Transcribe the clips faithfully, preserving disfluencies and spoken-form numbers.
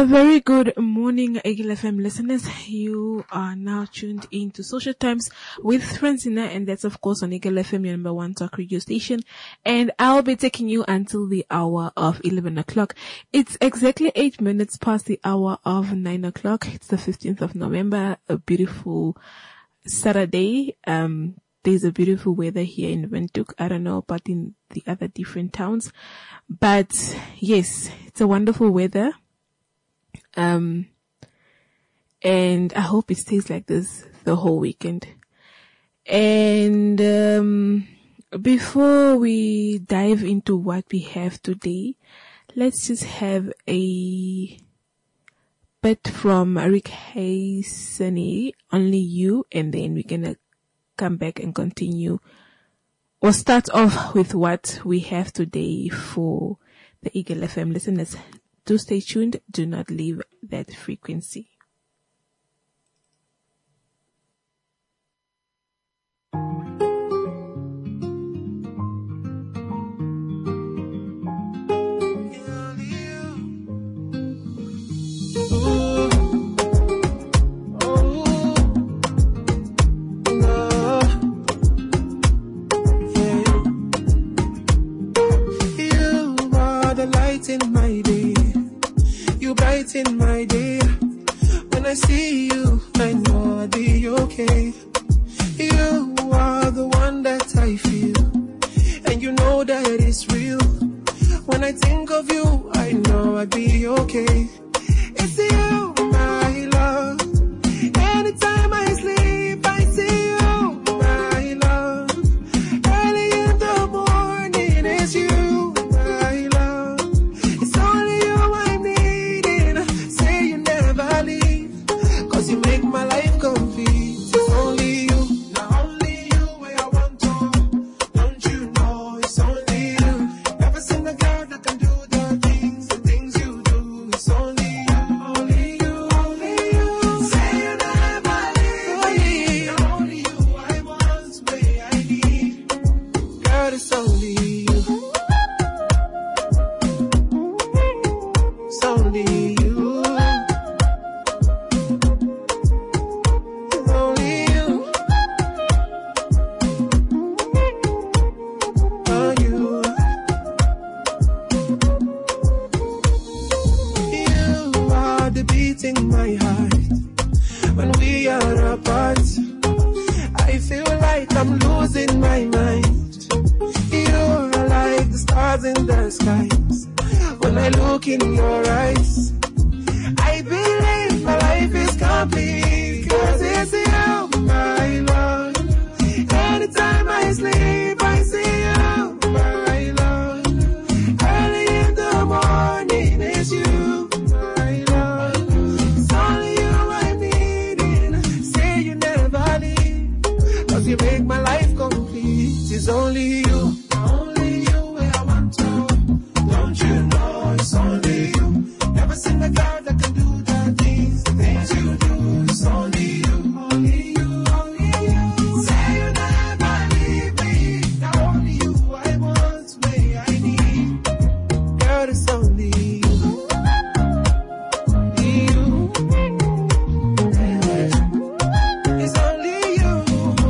A very good morning, Eagle F M listeners. You are now tuned in to Social Times with Francina, and that's of course on Eagle F M, your number one talk radio station. And I'll be taking you until the hour of eleven o'clock. It's exactly eight minutes past the hour of nine o'clock. It's the fifteenth of November, a beautiful Saturday. Um, there's a beautiful weather here in Windhoek. I don't know about in the other different towns, but yes, it's a wonderful weather. Um, and I hope it stays like this the whole weekend. And, um, before we dive into what we have today, let's just have a bit from Rick Haysani, Only You, and then we're gonna come back and continue or start off with what we have today for the Eagle F M listeners. Do stay tuned. Do not leave that frequency. In my day, you brighten my day. When I see you, I know I'll be okay. You are the one that I feel, and you know that it's real. When I think of you, I know I'll be okay. It's you, my love. Anytime I sleep, I see you, my love. Early in the morning, it's you. You make my life complete. It's only you, not only you where I want to. Don't you know it's only you? Never seen a girl that can do the things, the things you do. It's only you, only you, only you. Say you never leave me. Not only you I want, where I need. Girl, it's only you. It's only you. In my heart, when we are apart, I feel like I'm losing my mind. You're like the stars in the skies. When I look in your eyes, I believe my life is complete. Cause it's you, my love. Anytime I sleep, I see you, my love. Early in the morning, it's you. You make my life complete. It's only you, only you where I want to. Don't you know it's only you? Never seen a girl that can do the things, the things you do. It's only you, only you, only you. Say you never leave me. Not only you I want, where I need. Girl, it's only you, only you. It's only you.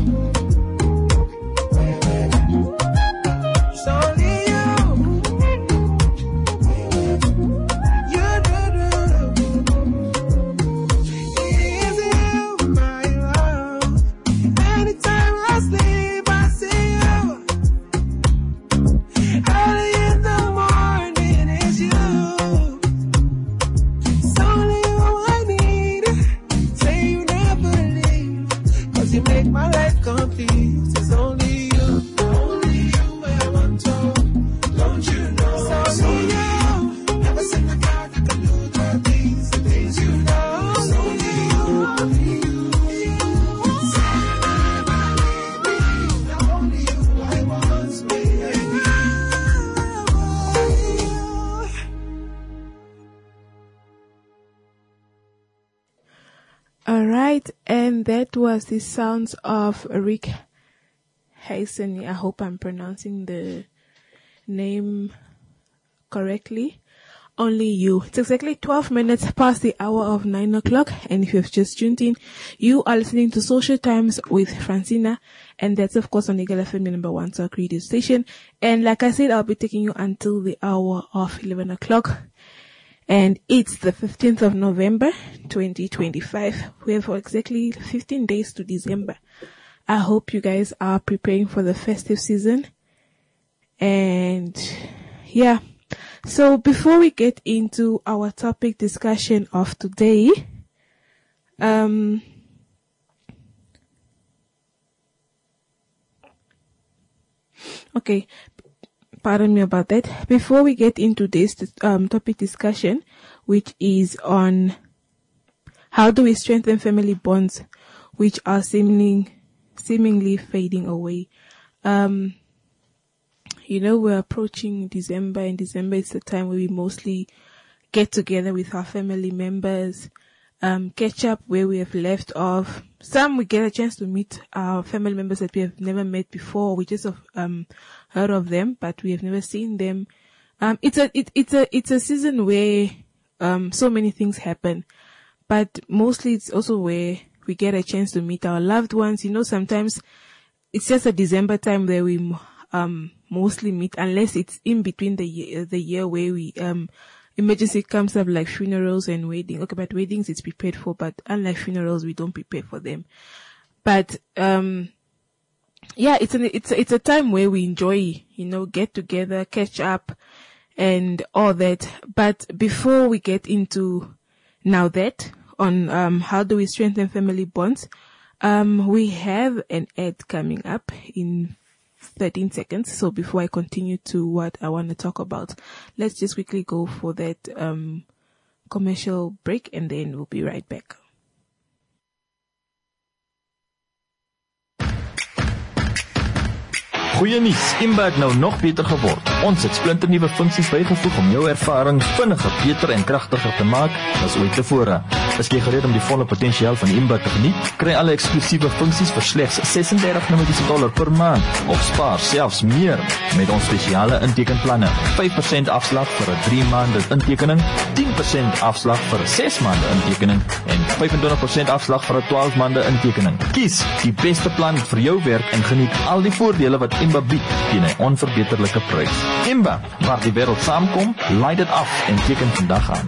Alright, and that was the sounds of Rick Haysani. I hope I'm pronouncing the name correctly. only you. It's exactly twelve minutes past the hour of nine o'clock. And if you've just tuned in, you are listening to Social Times with Francina. And that's, of course, on Eagle F M, your number one talk radio station. And like I said, I'll be taking you until the hour of eleven o'clock. And it's the fifteenth of November, twenty twenty-five. We have exactly fifteen days to December. I hope you guys are preparing for the festive season. And yeah. So before we get into our topic discussion of today, um, okay, pardon me about that. Before we get into this um, topic discussion, which is on how do we strengthen family bonds, which are seemingly seemingly fading away. Um, you know, we're approaching December, and December is the time where we mostly get together with our family members, um, catch up where we have left off. Some we get a chance to meet our family members that we have never met before. We just have um heard of them, but we have never seen them. Um, it's a it, it's a it's a season where um so many things happen, but mostly it's also where we get a chance to meet our loved ones. You know, sometimes it's just a December time where we um mostly meet, unless it's in between the year, the year where we um emergency comes up, like funerals and wedding. Okay, but weddings it's prepared for, but unlike funerals, we don't prepare for them. But um yeah, it's an it's it's a time where we enjoy, you know, get together, catch up, and all that. But before we get into now that on um how do we strengthen family bonds, um we have an ad coming up in thirteen seconds. So before I continue to what I want to talk about, let's just quickly go for that um commercial break, and then we'll be right back. Goeie nuus, Imba het nou nog beter geword. Ons het splinternuwe funksies bygevoeg om jou ervaring vinniger, beter en kragtiger te maak as ooit tevore. Is jy gereed om die volle potensiaal van Imba te geniet? Kry alle eksklusiewe funksies vir slegs ses en dertig dollar per maand of spaar selfs meer met ons spesiale intekenplanne. vyf persent afslag vir 'n drie maande intekening, tien persent afslag vir 'n ses maande intekening en vyfentwintig persent afslag vir 'n twaalf maande intekening. Kies die beste plan vir jou werk en geniet al die voordele wat Imba bied teen 'n onverbeterlike prys. Imba, waar die wêreld saamkom, laai dit af en teken vandag aan.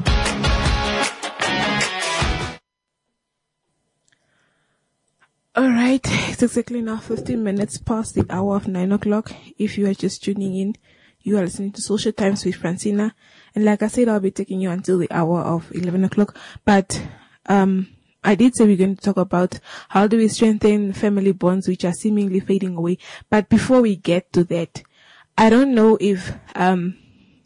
Alright, it's exactly now fifteen minutes past the hour of nine o'clock. If you are just tuning in, you are listening to Social Times with Francina. And like I said, I'll be taking you until the hour of eleven o'clock. But, um, I did say we're going to talk about how do we strengthen family bonds which are seemingly fading away. But before we get to that, I don't know if, um,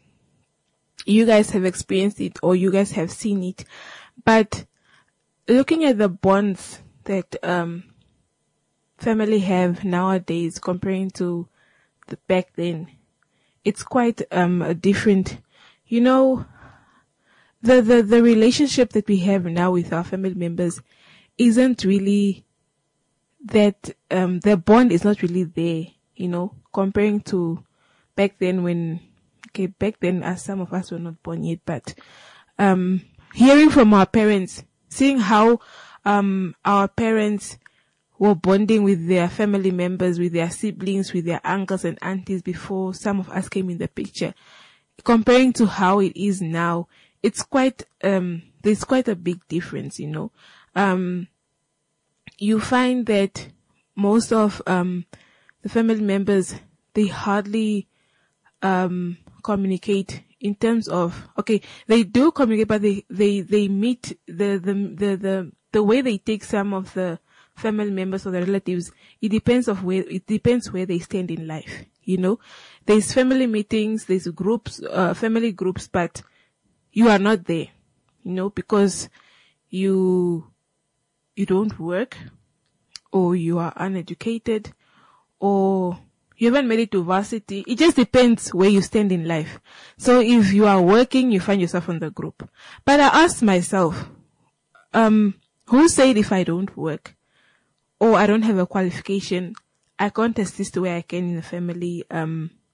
you guys have experienced it or you guys have seen it, but looking at the bonds that, um, family have nowadays comparing to the back then, it's quite um different. You know, the the the relationship that we have now with our family members isn't really that um the bond is not really there, you know, comparing to back then when okay back then as some of us were not born yet, but um hearing from our parents, seeing how um our parents were bonding with their family members, with their siblings, with their uncles and aunties before some of us came in the picture, comparing to how it is now, it's quite, um, there's quite a big difference, you know. Um, you find that most of, um, the family members, they hardly, um, communicate in terms of, okay, they do communicate, but they, they, they meet the, the, the, the, the way they take some of the family members or the relatives, it depends of where, it depends where they stand in life, you know. There's family meetings, there's groups, uh, family groups, but you are not there, you know, because you, you don't work, or you are uneducated, or you haven't made it to varsity. It just depends where you stand in life. So if you are working, you find yourself in the group. But I asked myself, um, who said if I don't work, or I don't have a qualification, I can't assist where I can in the family, um,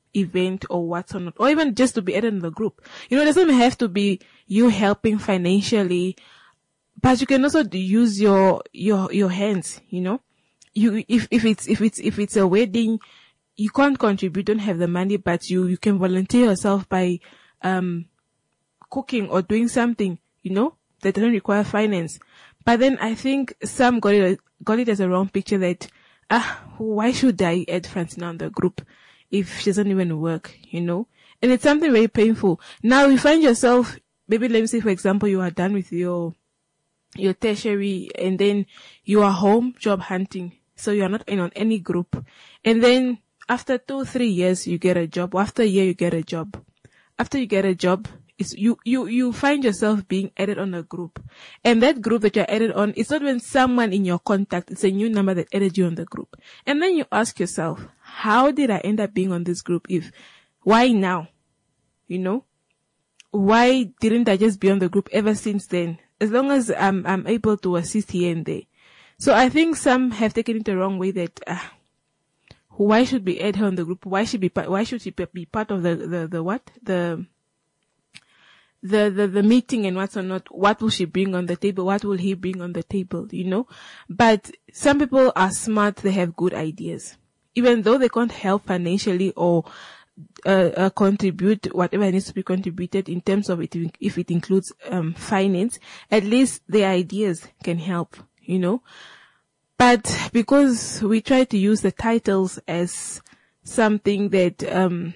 event or what's or not, or even just to be added in the group. You know, it doesn't have to be you helping financially, but you can also use your, your, your hands, you know. You, if, if it's, if it's, if it's a wedding, you can't contribute, don't have the money, but you, you can volunteer yourself by, um, cooking or doing something, you know, that doesn't require finance. But then I think some got it, got it as a wrong picture that, ah, why should I add Francina on the group if she doesn't even work, you know? And it's something very painful. Now you find yourself, maybe let me say, for example, you are done with your, your tertiary and then you are home job hunting. So you are not in on any group. And then after two, three years, you get a job. Or after a year, you get a job. After you get a job, it's, you, you, you find yourself being added on a group. And that group that you're added on, it's not even someone in your contact. It's a new number that added you on the group. And then you ask yourself, how did I end up being on this group? If, why now? You know? Why didn't I just be on the group ever since then? As long as I'm, I'm able to assist here and there. So I think some have taken it the wrong way that, uh, why should we add her on the group? Why should be, why should she be part of the, the, the what? The, the, the, the meeting and what's or not? What will she bring on the table? What will he bring on the table? You know? But some people are smart. They have good ideas. Even though they can't help financially or, uh, uh contribute whatever needs to be contributed in terms of it, if it includes, um, finance, at least their ideas can help, you know? But because we try to use the titles as something that, um,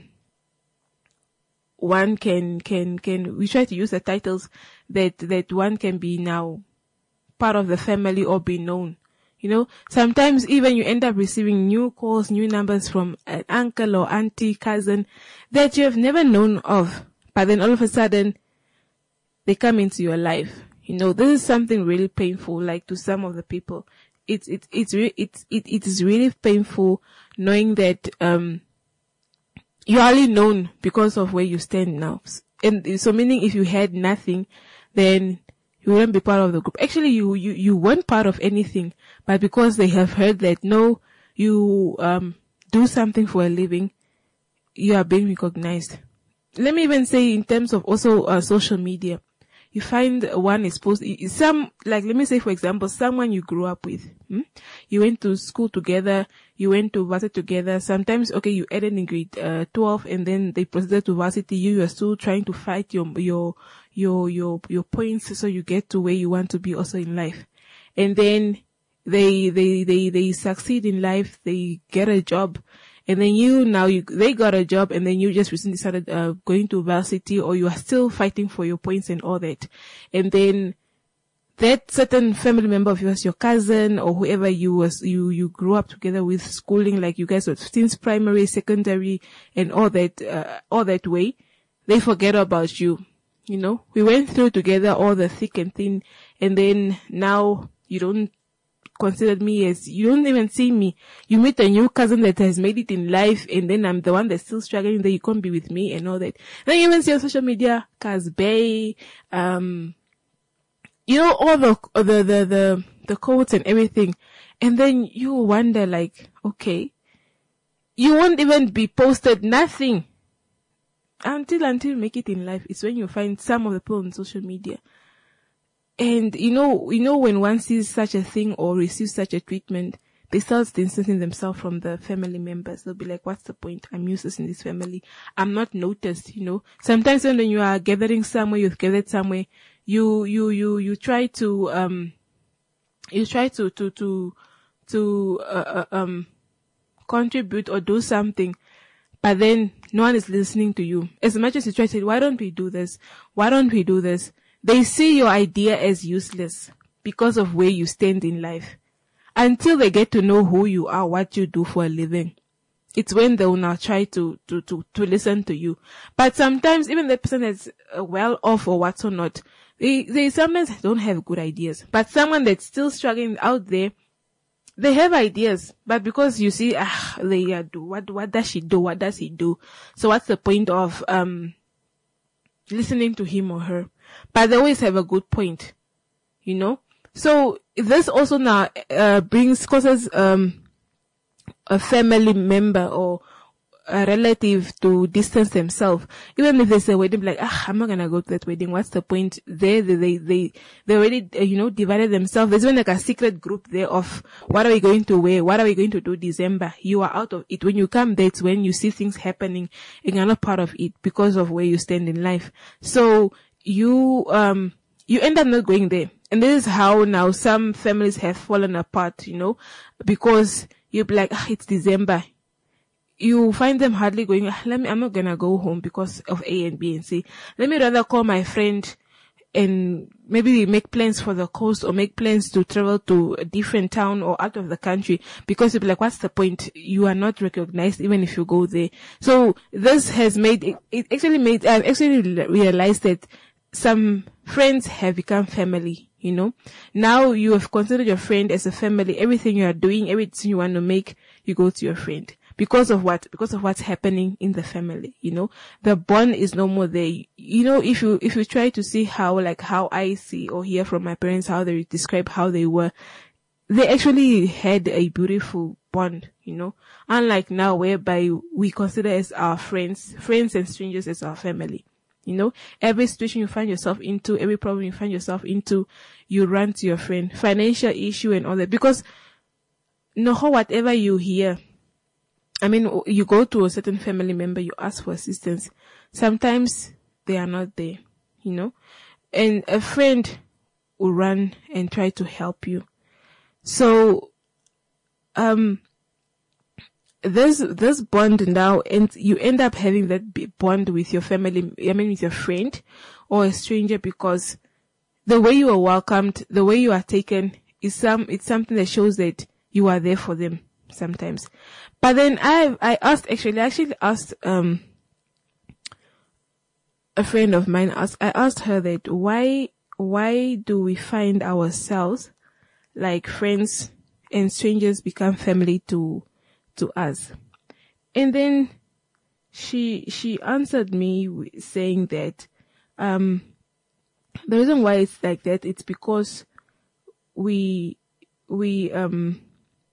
one can, can, can, we try to use the titles that, that one can be now part of the family or be known. You know, sometimes even you end up receiving new calls, new numbers from an uncle or auntie, cousin that you have never known of. But then all of a sudden they come into your life. You know, this is something really painful, like to some of the people. It's, it's, it's, re- it's, it, it is really painful knowing that, um, you're only known because of where you stand now. And so meaning if you had nothing, then you wouldn't be part of the group. Actually, you, you, you weren't part of anything, but because they have heard that, no, you, um, do something for a living, you are being recognized. Let me even say in terms of also, uh, social media. You find one is supposed, some, like, let me say, for example, someone you grew up with, hmm? You went to school together, you went to varsity together. Sometimes, okay, you added in grade, uh, twelve and then they proceeded to varsity. You, you are still trying to fight your, your, your, your, your points so you get to where you want to be also in life. And then they, they, they, they succeed in life, they get a job. And then you, now you, they got a job and then you just recently started, uh, going to varsity or you are still fighting for your points and all that. And then that certain family member of yours, your cousin or whoever you was, you, you grew up together with schooling, like you guys were since primary, secondary and all that, uh, all that way, they forget about you. You know, we went through together all the thick and thin and then now you don't considered me as, you don't even see me. You meet a new cousin that has made it in life and then I'm the one that's still struggling that you can't be with me and all that. Then you even see on social media, Casbay, um, you know, all the, the, the, the, the quotes and everything. And then you wonder like, okay, you won't even be posted nothing until, until you make it in life. It's when you find some of the people on social media. And you know, you know, when one sees such a thing or receives such a treatment, they start distancing themselves from the family members. They'll be like, what's the point? I'm useless in this family. I'm not noticed, you know. Sometimes when you are gathering somewhere, you've gathered somewhere, you, you, you, you try to, um, you try to, to, to, to, uh, um, contribute or do something, but then no one is listening to you. As much as you try to say, why don't we do this? Why don't we do this? They see your idea as useless because of where you stand in life. Until they get to know who you are, what you do for a living. It's when they will now try to, to, to, to listen to you. But sometimes even the person that's well off or what's or not, they, they sometimes don't have good ideas. But someone that's still struggling out there, they have ideas. But because you see, ah, they uh, do, what, what does she do? What does he do? So what's the point of, um, listening to him or her? But they always have a good point, you know? So this also now, uh, brings, causes, um, a family member or a relative to distance themselves. Even if there's a wedding, like, ah, I'm not gonna go to that wedding. What's the point? They, they, they, they, they already, uh, you know, divided themselves. There's even like a secret group there of what are we going to wear? What are we going to do December? You are out of it. When you come there, it's when you see things happening and you're not part of it because of where you stand in life. So you, um, you end up not going there. And this is how now some families have fallen apart, you know, because you'll be like, ah, it's December. You find them hardly going, ah, let me, I'm not gonna go home because of A and B and C. Let me rather call my friend and maybe make plans for the coast or make plans to travel to a different town or out of the country, because you'll be like, what's the point? You are not recognized even if you go there. So this has made, it, it actually made, I've actually realized that some friends have become family, you know. Now you have considered your friend as a family. Everything you are doing, everything you want to make, you go to your friend. Because of what? Because of what's happening in the family, you know. The bond is no more there. You know, if you, if you try to see how, like, how I see or hear from my parents, how they describe how they were, they actually had a beautiful bond, you know. Unlike now, whereby we consider as our friends, friends and strangers as our family. You know, every situation you find yourself into, every problem you find yourself into, you run to your friend. Financial issue and all that. Because no, whatever you hear, I mean, you go to a certain family member, you ask for assistance. Sometimes they are not there, you know, and a friend will run and try to help you. So, um, this, this bond now, and you end up having that bond with your family, I mean, with your friend or a stranger, because the way you are welcomed, the way you are taken is some, it's something that shows that you are there for them sometimes. But then I, I asked, actually, I actually asked, um, a friend of mine, asked, I asked her that why, why do we find ourselves like friends and strangers become family to, to us? And then she, she answered me saying that, um, the reason why it's like that, it's because we, we, um,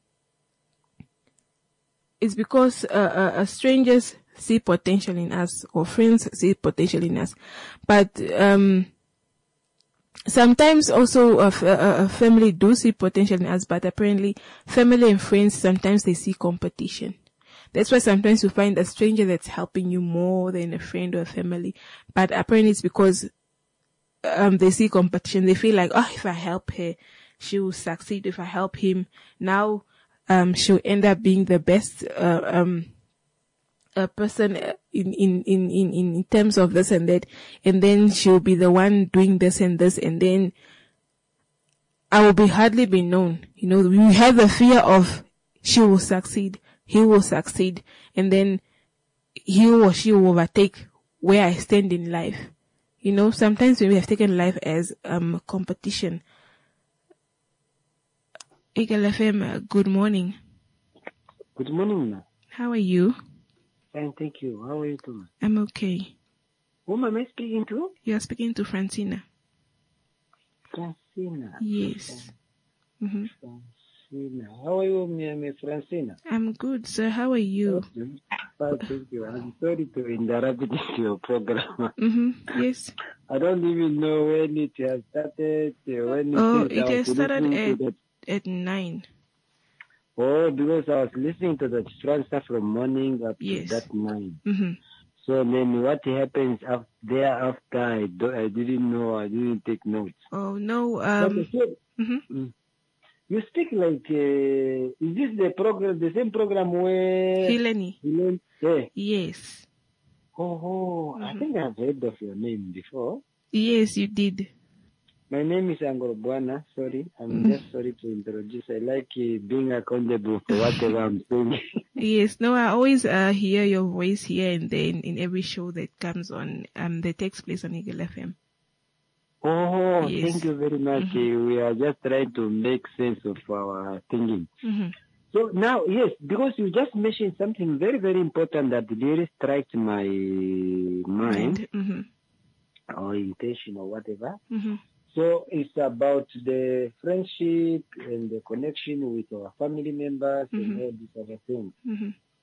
it's because uh, uh, uh, strangers see potential in us, or friends see potential in us. But um, sometimes also a, a, a family do see potential in us, but apparently family and friends, sometimes they see competition. That's why sometimes you find a stranger that's helping you more than a friend or a family. But apparently it's because um, they see competition. They feel like, oh, if I help her, she will succeed. If I help him, now Um, she'll end up being the best, uh, um, a person in, in, in, in, in terms of this and that. And then she'll be the one doing this and this. And then I will be hardly be known. You know, we have the fear of she will succeed. He will succeed. And then he or she will overtake where I stand in life. You know, sometimes we have taken life as, um, competition. Eagle F M, uh, good morning. Good morning, ma. How are you? Fine, thank you. How are you too, ma? I'm okay. Whom am I speaking to? You are speaking to Francina. Francina. Yes. Mm-hmm. Francina. How are you, mi, mi Francina? I'm good, sir. How are you? Fine, thank you. I'm sorry to interrupt your program. Mm-hmm. Yes. I don't even know when it has started. When it oh, it has started at... That. At nine. Oh, because I was listening to the transfer from morning up yes. to that nine. Mm-hmm. So then what happens after, thereafter, I, do, I didn't know, I didn't take notes. Oh, no. Um, said, mm-hmm. You speak like, uh, is this the program, the same program where... Heleni. Heleni? Yeah. Yes. Oh, oh mm-hmm. I think I've heard of your name before. Yes, you did. My name is Angor Buana. Sorry, I'm mm. just sorry to introduce. I like uh, being accountable for whatever I'm saying. Yes, no, I always uh, hear your voice here and there in, in every show that comes on, um, that takes place on Eagle F M. Oh, yes. Thank you very much. Mm-hmm. We are just trying to make sense of our thinking. Mm-hmm. So now, yes, because you just mentioned something very, very important that really strikes my mind, mm-hmm. or intention or whatever. Mm-hmm. So it's about the friendship and the connection with our family members mm-hmm. and all these other things. Mm-hmm.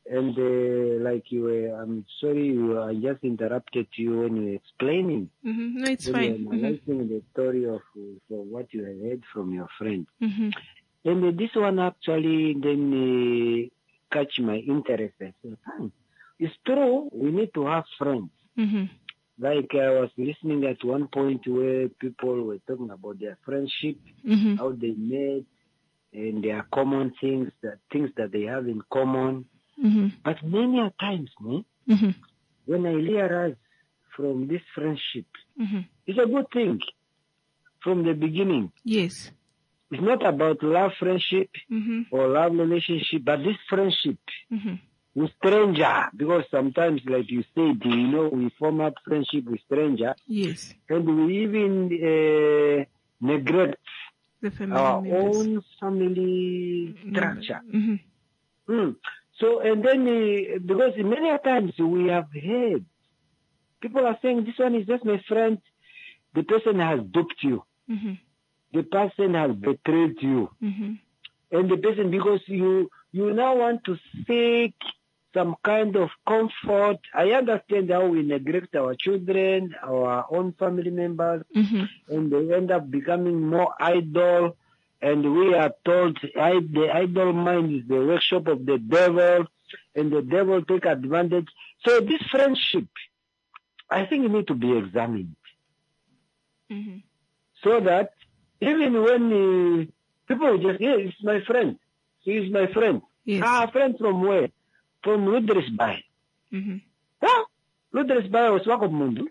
and uh, like you were, I'm sorry, you, I just interrupted you when you were explaining. Mm-hmm. No, it's When fine. you were Mm-hmm. analyzing the story of uh, for what you had heard from your friend. Mm-hmm. And uh, this one actually then uh, catch my interest. I said, hmm, it's true, we need to have friends. Mm-hmm. Like I was listening at one point where people were talking about their friendship, Mm-hmm. how they met, and their common things, the things that they have in common. Mm-hmm. But many a times, me, Mm-hmm. when I realize from this friendship, Mm-hmm. it's a good thing from the beginning. Yes. It's not about love friendship Mm-hmm. or love relationship, but this friendship Mm-hmm. with stranger. Because sometimes, like you said, you know, we form up friendship with stranger, Yes. and we even uh, neglect The family our members. own family structure. Mm-hmm. Mm. So, and then, uh, because many times we have heard, people are saying, this one is just my friend, the person has duped you, Mm-hmm. the person has betrayed you, Mm-hmm. and the person, because you, you now want to seek some kind of comfort. I understand how we neglect our children, our own family members, Mm-hmm. and they end up becoming more idle. And we are told I, the idle mind is the workshop of the devil, and the devil take advantage. So this friendship, I think it need to be examined, Mm-hmm. so that even when uh, people just, yeah, it's my friend, he is my friend. Yes. Ah, friend from where? From Ludres Bay. Mm-hmm. Ah, Ludres Bay was Swakop Mundu.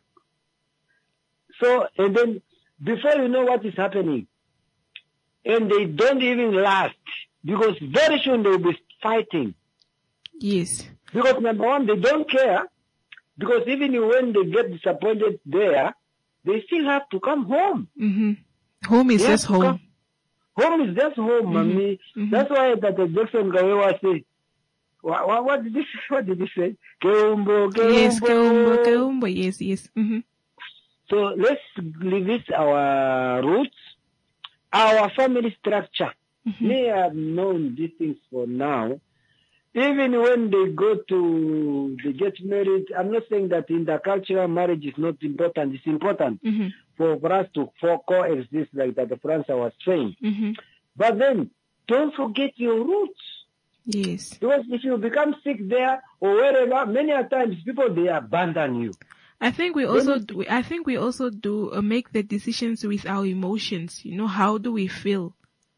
So, and then before you know what is happening, and they don't even last, because very soon they will be fighting. Yes. Because number one, they don't care, because even when they get disappointed there, they still have to come home. Mm-hmm. Home is They just have to home. come- Home is just home, mommy. Mhm. That's why that Jackson Gawewa said, what, what, what did he say? What did he say? Keumbo, Keumbo. Yes, Keumbo, Keumbo. Yes, yes. Mm-hmm. So let's revisit our roots, our family structure. Mm-hmm. They have known these things for now. Even when they go to, they get married, I'm not saying that intercultural marriage is not important. It's important Mm-hmm. for, for us to for coexist like that the Francois was saying. Mm-hmm. But then, don't forget your roots. Yes. Because if you become sick there or wherever, many a times people, they abandon you. I think we also do, I think we also do uh, make the decisions with our emotions. You know, how do we feel?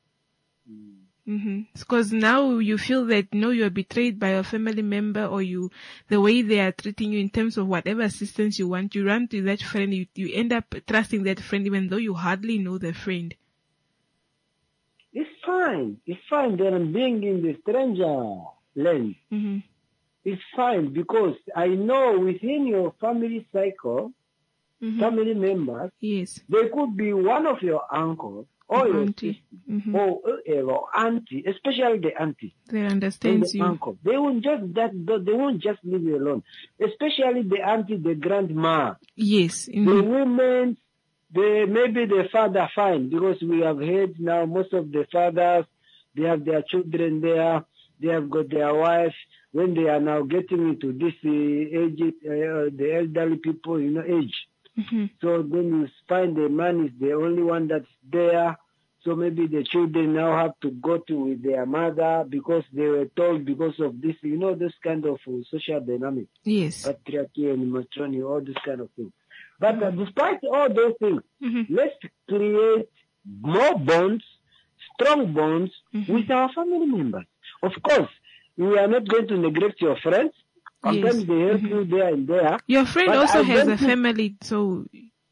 Mm-hmm. Because now you feel that, you know, you're betrayed by a family member, or you, the way they are treating you in terms of whatever assistance you want, you run to that friend, you, you end up trusting that friend even though you hardly know the friend. It's fine. It's fine. Then being in the stranger land. Mm-hmm. It's fine, because I know within your family cycle, Mm-hmm. family members, Yes. there could be one of your uncles or your Auntie. sister, Mm-hmm. or, uh, or auntie, especially the auntie They and understands the you. uncle. They won't just that. They won't just leave you alone. Especially the auntie, the grandma, Yes. the Mm-hmm. women. The maybe the father fine, because we have heard now most of the fathers, they have their children there, they have got their wives. When they are now getting into this uh, age, uh, the elderly people, you know, age. Mm-hmm. So then you find the man is the only one that's there. So maybe the children now have to go to with their mother, because they were told because of this, you know, this kind of uh, social dynamic, Yes. patriarchy and matrony, all this kind of thing. But uh, despite all those things, Mm-hmm. let's create more bonds, strong bonds Mhm. with our family members. Of course, we are not going to neglect your friends. Sometimes Yes. they help Mhm. you there and there. Your friend But also I has don't a think- family, so.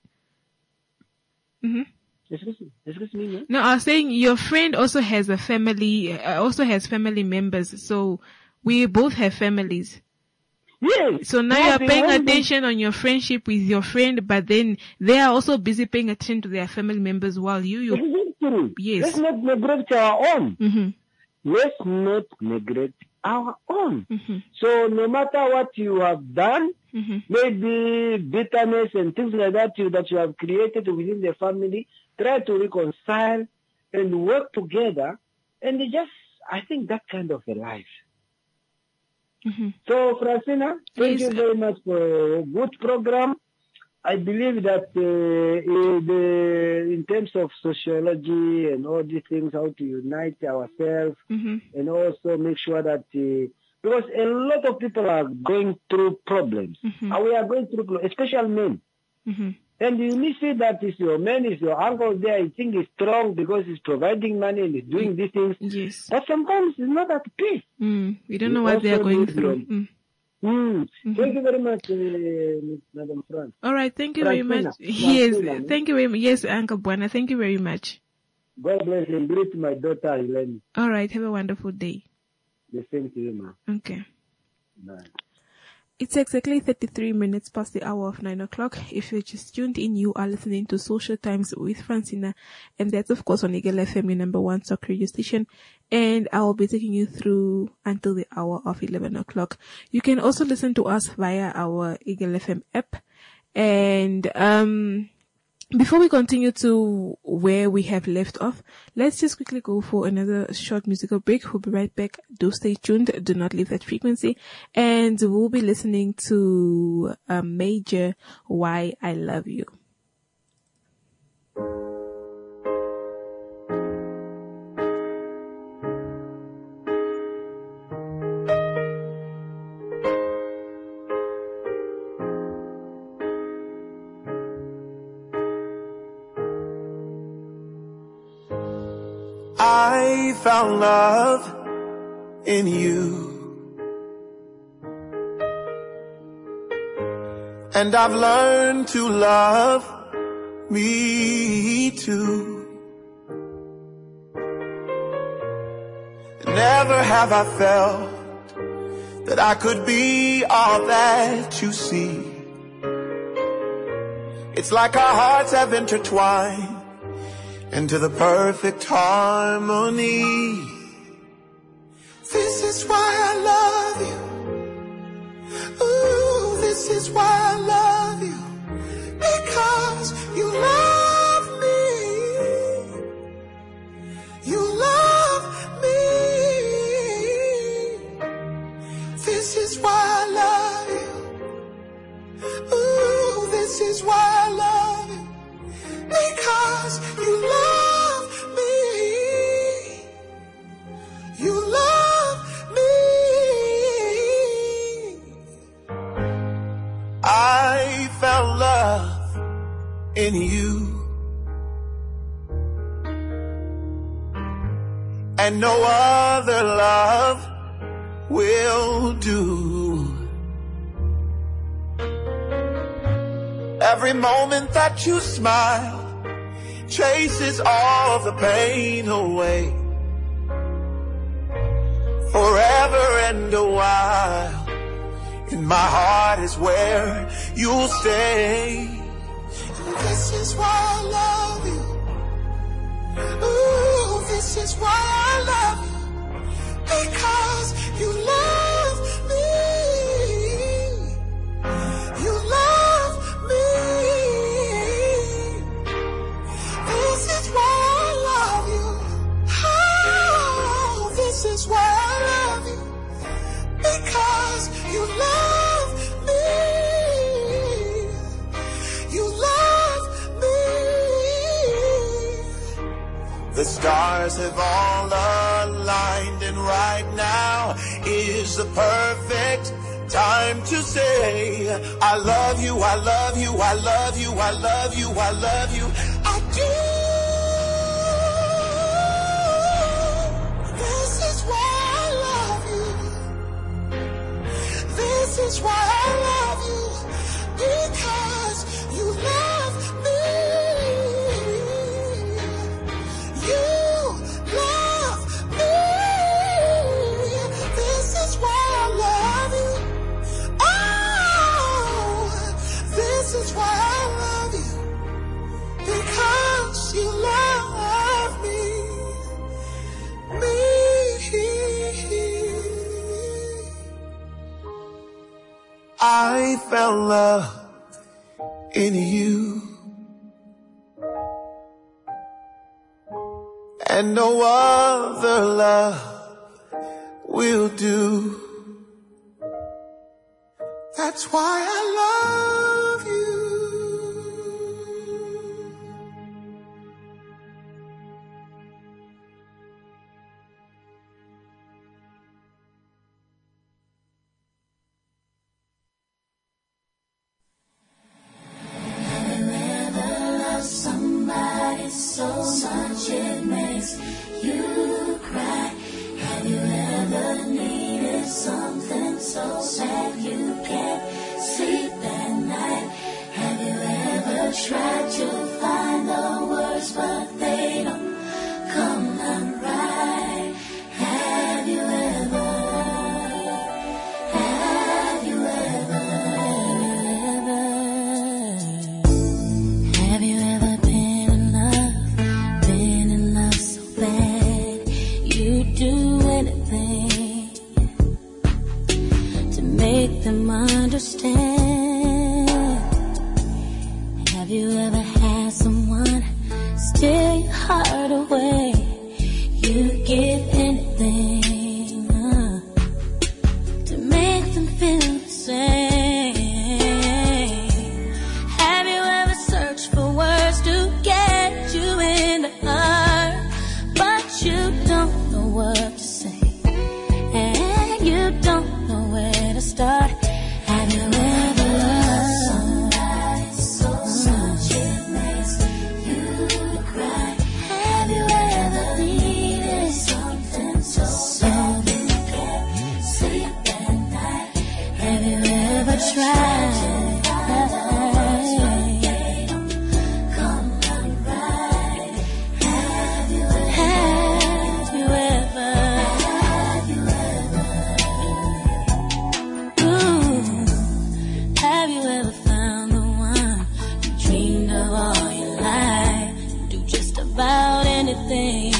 Mm-hmm. Excuse me, excuse me, no? No, I was saying your friend also has a family, uh, also has family members, so we both have families. Yes. So now Yes, you are they paying want them- attention on your friendship with your friend, but then they are also busy paying attention to their family members while you, you. Exactly. Yes. Let's not neglect our own. Mm-hmm. Let's not neglect our own. Mm-hmm. So no matter what you have done, Mm-hmm. maybe bitterness and things like that you, that you have created within the family, try to reconcile and work together, and just, I think that kind of a life Mm-hmm. So, Francina, thank Yes. you very much for a good program. I believe that uh, in, the, in terms of sociology and all these things, how to unite ourselves Mm-hmm. and also make sure that, uh, because a lot of people are going through problems. Mm-hmm. And we are going through problems, especially men. Mm-hmm. And you need to see that is your man, is your uncle there. I think he's strong because he's providing money and he's doing these things. Yes. But sometimes he's not at peace. Mm. We don't We know what they are also going need through. them. Mm. Mm. Mhm. Thank you very much, uh, Madam Fran. All right. Thank you very Francina. much. Yes. Francina, no? Thank you very much. Yes, Uncle Buana. Thank you very much. God bless you. Greet my daughter, Helene. All right. Have a wonderful day. The same to you, ma. Okay. Bye. It's exactly thirty-three minutes past the hour of nine o'clock. If you're just tuned in, you are listening to Social Times with Francina. And that's, of course, on Eagle F M, your number one talk radio station. And I will be taking you through until the hour of eleven o'clock. You can also listen to us via our Eagle F M app. And, um, before we continue to where we have left off, let's just quickly go for another short musical break. We'll be right back. Do stay tuned. Do not leave that frequency. And we'll be listening to a Major, Why I Love You. I found love in you, and I've learned to love me too. Never have I felt that I could be all that you see. It's like our hearts have intertwined into the perfect harmony. This is why I love you. Ooh, this is why I love you. Because you love me. You love me. This is why I love you. Ooh, this is why I love you. Because you love me. You love me. I found love in you, and no other love will do. Every moment that you smile chases all the pain away. Forever and a while, in my heart is where you'll stay. And this is why I love you. Ooh, this is why I love you. Because you love me. You love me. This is why I love you. Oh, this is why I love you. Because you love me. You love me. The stars have all aligned, and right now is the perfect time to say, I love you, I love you, I love you, I love you, I love you, I do. This is why I love you. This is why I love you. Because you love me. You love me. This is why I love you. Oh, this is why I love you. Because you love me. Me. I found love in you, and no other love will do. That's why I love you. Have you ever loved somebody so much it makes you cry? Have you ever needed something so sad you can't sleep at night? Have you ever tried to find the words but they don't come out right? Have you ever, have you ever, ever, have you ever been in love, been in love so bad you'd do anything to make them understand? Have you ever had someone steal your heart away? You'd give anything uh, to make them feel the same. Have you ever searched for words to get you in the heart, but you don't know what to say, and you don't know where to start? Have you ever loved somebody so much it makes you cry? Have you ever needed something so bad you can't sleep at night? Have you ever tried? Come out right. Have you ever? Have you ever? Have you ever? Ooh, have you ever found the one you dreamed of all your life? Do just about anything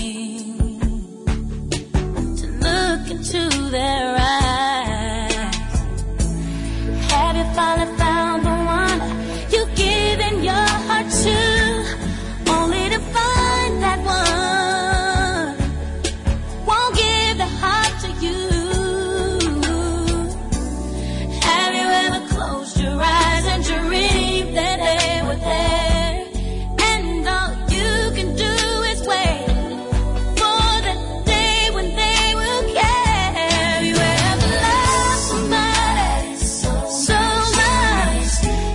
to look into their eyes. Have you finally found the one you've given your heart to, only to find that one won't give the heart to you? Have you ever closed your eyes and dreamed that they were there, and all you can do is wait for the day when they will care? Have you ever loved somebody so, so much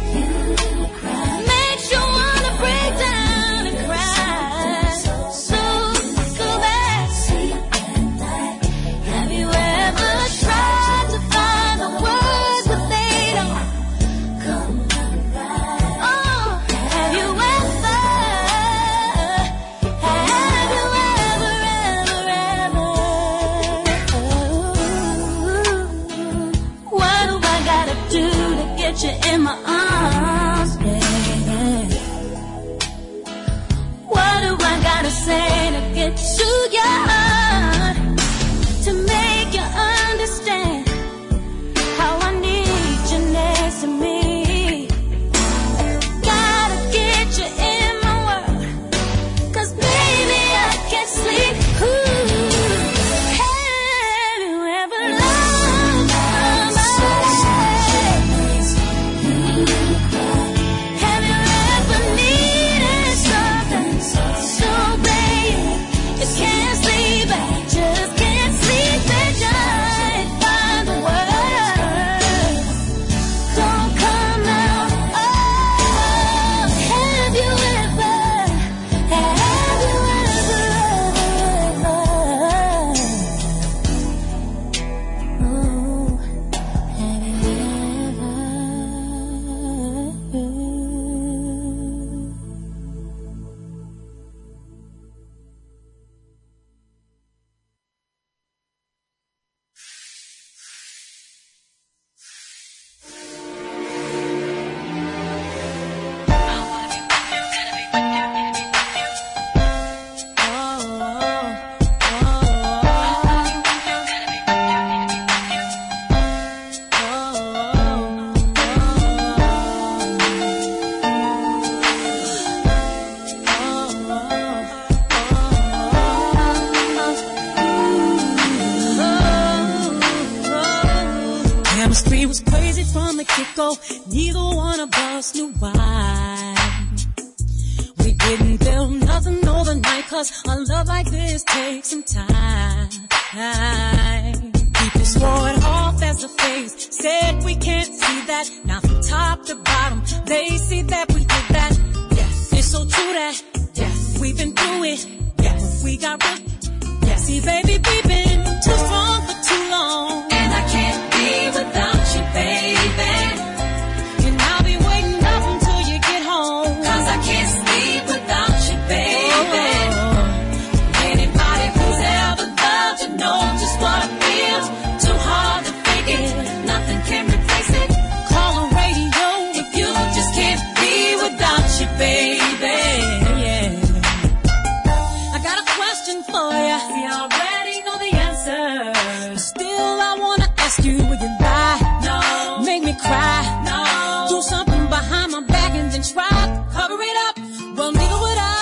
makes you wanna break down and cry? So, so bad. Have you ever tried to find the words but they don't come out right? Oh, have you ever, have you ever, ever, ever? What do I gotta do to get you in my arms, baby? What do I gotta say to get to your heart, to make you understand how I need you next to me? Gotta get you in my world, 'cause baby I can't sleep. Ooh. Have you ever loved somebody? Have you ever needed something so bad you can't sleep go. Neither one of us knew why. We didn't build nothing overnight, cause a love like this takes some time. People swore it off as a phase, said we can't see that. Now from top to bottom, they see that we did that. Yes, it's so true that, yes, we've been through it. Yes, we got real. Yes, see baby, we've been too strong for too long. And I can't be without you, baby. And I'll be waiting up until you get home, cause I can't sleep without you, baby. Oh. Anybody who's ever loved you knows just what I feel. Too hard to fake it, nothing can replace it. Call the radio if you just can't be without you, baby. Yeah. I got a question for you. We already know the answer, but still I wanna ask you, will you lie? No. Make me cry? No. Do something behind my back and then try to cover it up? Well, neither would I,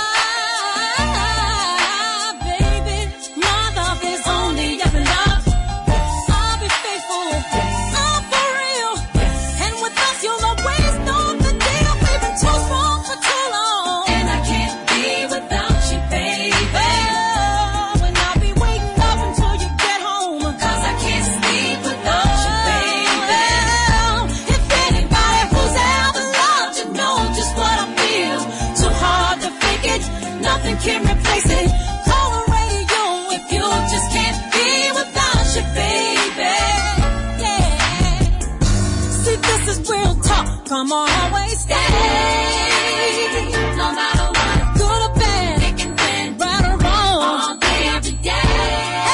baby. My love is only up and up. I'll be faithful. I'm for real. And with us, you'll always know the deal. We've been too strong for too long. And I can't be without you, baby. Oh, and I'll be waiting up until you get home, cause I can't sleep without you, baby. If anybody who's ever loved you knows just what I feel. Too hard to fake it, nothing can replace it. Call the radio if you just can't be without you, baby. Yeah. See, this is real talk. Come on, always stay. No matter what, good or bad, thick and thin, right or wrong, all day, every day.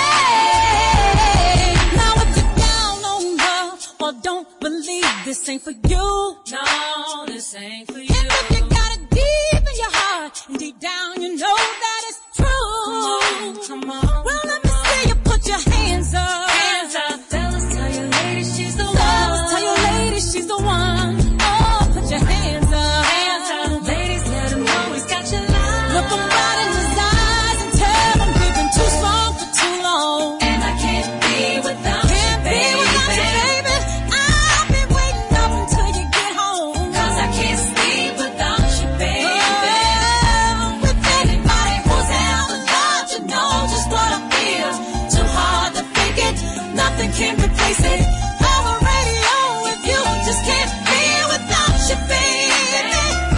Hey, now if you're down on love, well, don't believe this ain't for you. No, this ain't for you. And if you got it deep in your heart, and deep down you know that it's true. Come on, come on. Well, let me see you put your hands up. Hands up. Tell us, tell your lady she's the one. Tell your lady she's the one. Oh, put your hands up. Hands up. Ladies, let him know he's got your love. Look him right in his eyes and tell him we've been too strong for too long. And I can't be without you, Can't be baby. without you, baby. I'll be waiting up until you get home. Cause I can't sleep without you, baby. Oh, with Anybody who's ever loved you knows just what I feel. Too hard to fake it, nothing can replace it. Call the radio if you just can't be without you, baby.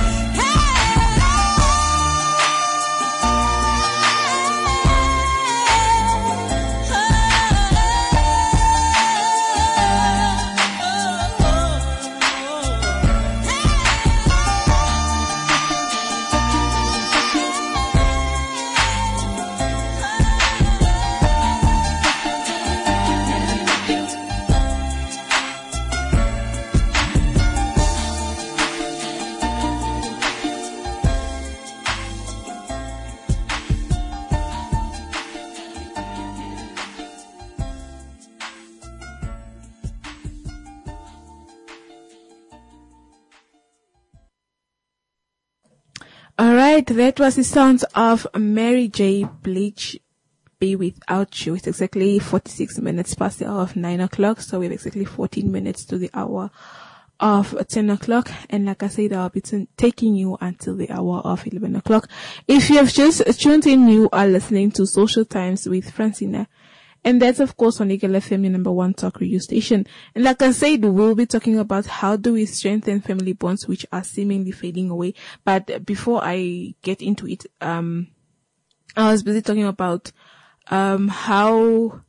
Alright, that was the sounds of Mary J. Blige, Be Without You. It's exactly forty-six minutes past the hour of nine o'clock, so we have exactly fourteen minutes to the hour of ten o'clock. And like I said, I'll be t- taking you until the hour of eleven o'clock. If you have just tuned in, you are listening to Social Times with Francina. And that's, of course, on Eagle F M, your number one talk radio station. And like I said, we'll be talking about how do we strengthen family bonds which are seemingly fading away. But before I get into it, um, I was busy talking about, um, how,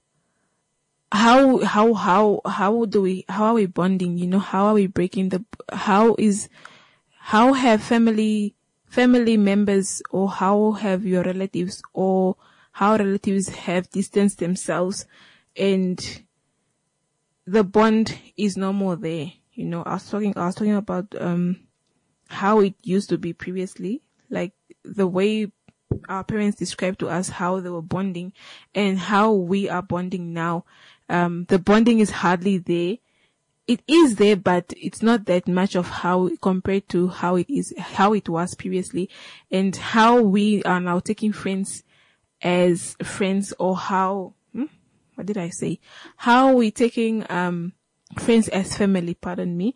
how, how, how, how do we, how are we bonding? You know, how are we breaking the, how is, how have family, family members, or how have your relatives, or how relatives have distanced themselves and the bond is no more there. You know, I was talking, I was talking about, um, how it used to be previously, like the way our parents described to us how they were bonding and how we are bonding now. Um, the bonding is hardly there. It is there, but it's not that much of how compared to how it is, how it was previously, and how we are now taking friends as friends, or how, hmm, what did I say? How we taking, um, friends as family, pardon me.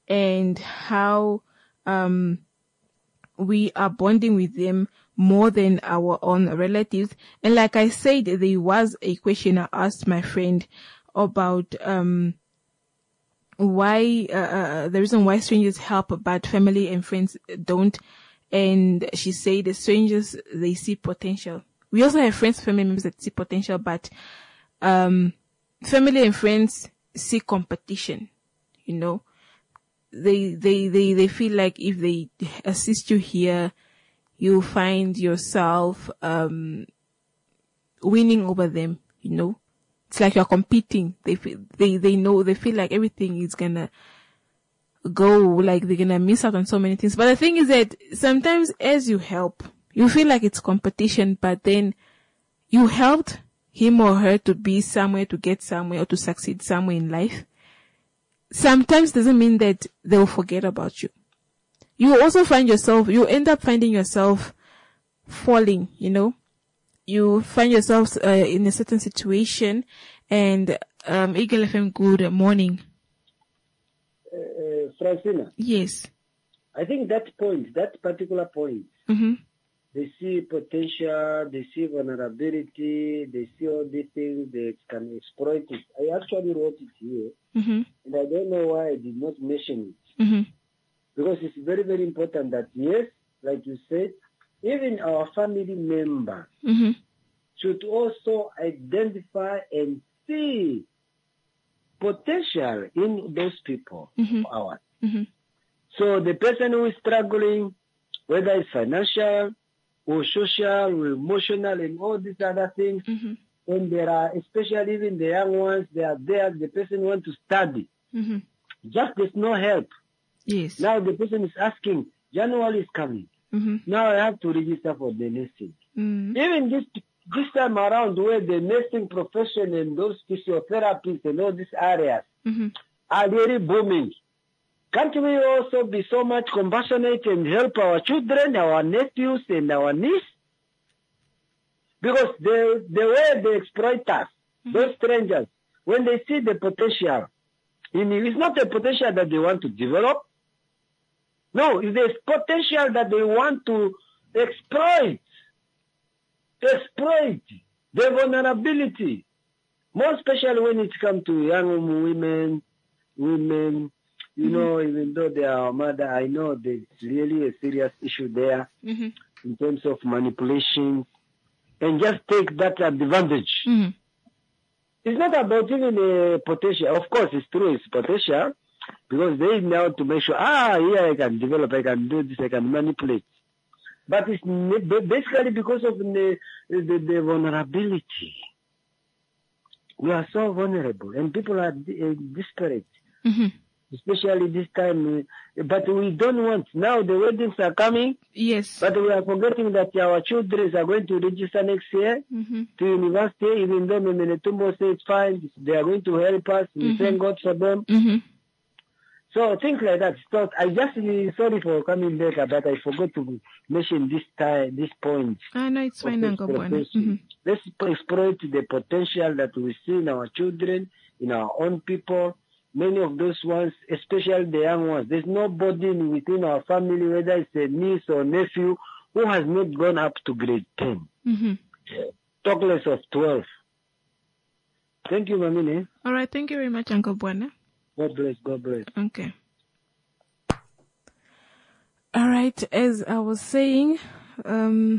and how um we are bonding with them more than our own relatives. And like I said, there was a question I asked my friend about um why uh, uh, the reason why strangers help but family and friends don't. And she said the strangers, they see potential. We also have friends, family members that see potential, but um family and friends see competition. You know, they they they they feel like if they assist you here, you find yourself um winning over them. You know, it's like you're competing. They feel, they they know they feel like everything is gonna go, like they're gonna miss out on so many things. But the thing is that sometimes as you help, you feel like it's competition, but then you helped him or her to be somewhere, to get somewhere, or to succeed somewhere in life. Sometimes doesn't mean that they'll forget about you. You also find yourself, you end up finding yourself falling, you know. You find yourself uh, in a certain situation, and um, Eagle F M, good morning. Uh, Francina, Yes. I think that point, that particular point, Mm-hmm. they see potential, they see vulnerability, they see all these things, they can exploit it. I actually wrote it here, Mm-hmm. and I don't know why I did not mention it. Mm-hmm. Because it's very, very important that, yes, like you said, even our family member Mm-hmm. should also identify and see potential in those people Mhm. of ours. Mm-hmm. So the person who is struggling, whether it's financial or social or emotional and all these other things, Mm-hmm. and there are, especially even the young ones, they are there, the person wants to study. Mm-hmm. Just there's no help. Yes. Now the person is asking, January is coming. Mm-hmm. Now I have to register for the nursing. Mm-hmm. Even this this time around, where the nursing profession and those physiotherapists and all these areas Mm-hmm. are really booming, can't we also be so much compassionate and help our children, our nephews, and our nieces? Because the the way they exploit us, those strangers, when they see the potential, in it, it's not the potential that they want to develop. No, it's the potential that they want to exploit. Exploit the vulnerability. More especially when it comes to young women, women, you know, even though they are mother, I know there's really a serious issue there Mm-hmm. in terms of manipulation, and just take that advantage. Mm-hmm. It's not about even a potential. Of course, it's true, it's potential, because they know to make sure, ah, yeah, I can develop, I can do this, I can manipulate. But it's ne- basically because of the, the, the vulnerability. We are so vulnerable, and people are di- uh, desperate, Mm-hmm. especially this time. uh, But we don't want. Now the weddings are coming, Yes. but we are forgetting that our children are going to register next year Mm-hmm. to university, even though Memenetumbo says it's fine, they are going to help us. We Mhm. thank God for them. Mm-hmm. So things like that. So I just uh, sorry for coming later, but I forgot to mention this time, this point. I know it's fine, of Uncle Bwana. exploitation. Mm-hmm. Let's exploit the potential that we see in our children, in our own people. Many of those ones, especially the young ones, there's nobody within our family, whether it's a niece or nephew, who has not gone up to grade ten. Mm-hmm. Talk less of twelve. Thank you, Mamine. All right. Thank you very much, Uncle Bwana. God bless, God bless. Okay. All right. As I was saying, um,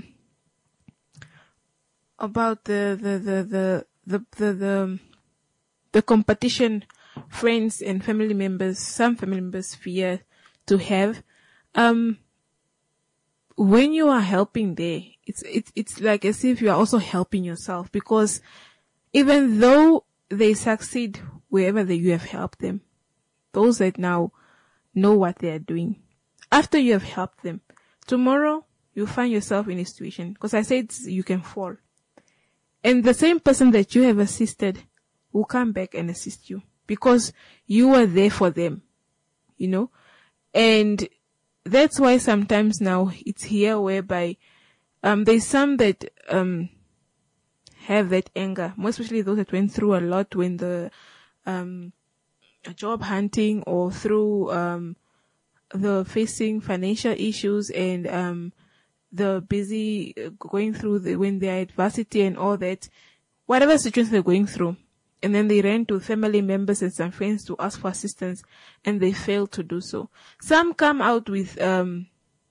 about the, the, the, the, the, the, the, the competition friends and family members, some family members fear to have, um, when you are helping there, it's, it's, it's like as if you are also helping yourself, because even though they succeed wherever that you have helped them, those that now know what they are doing, after you have helped them, tomorrow you find yourself in a situation, because I said you can fall. And the same person that you have assisted will come back and assist you, because you were there for them, you know? And that's why sometimes now it's here whereby, um, there's some that, um, have that anger, more especially those that went through a lot when the, um, job hunting or through um the facing financial issues and um the busy uh, going through the, when they're at varsity and all that, whatever situation they're going through, and then they ran to family members and some friends to ask for assistance, and they failed to do so. Some come out with um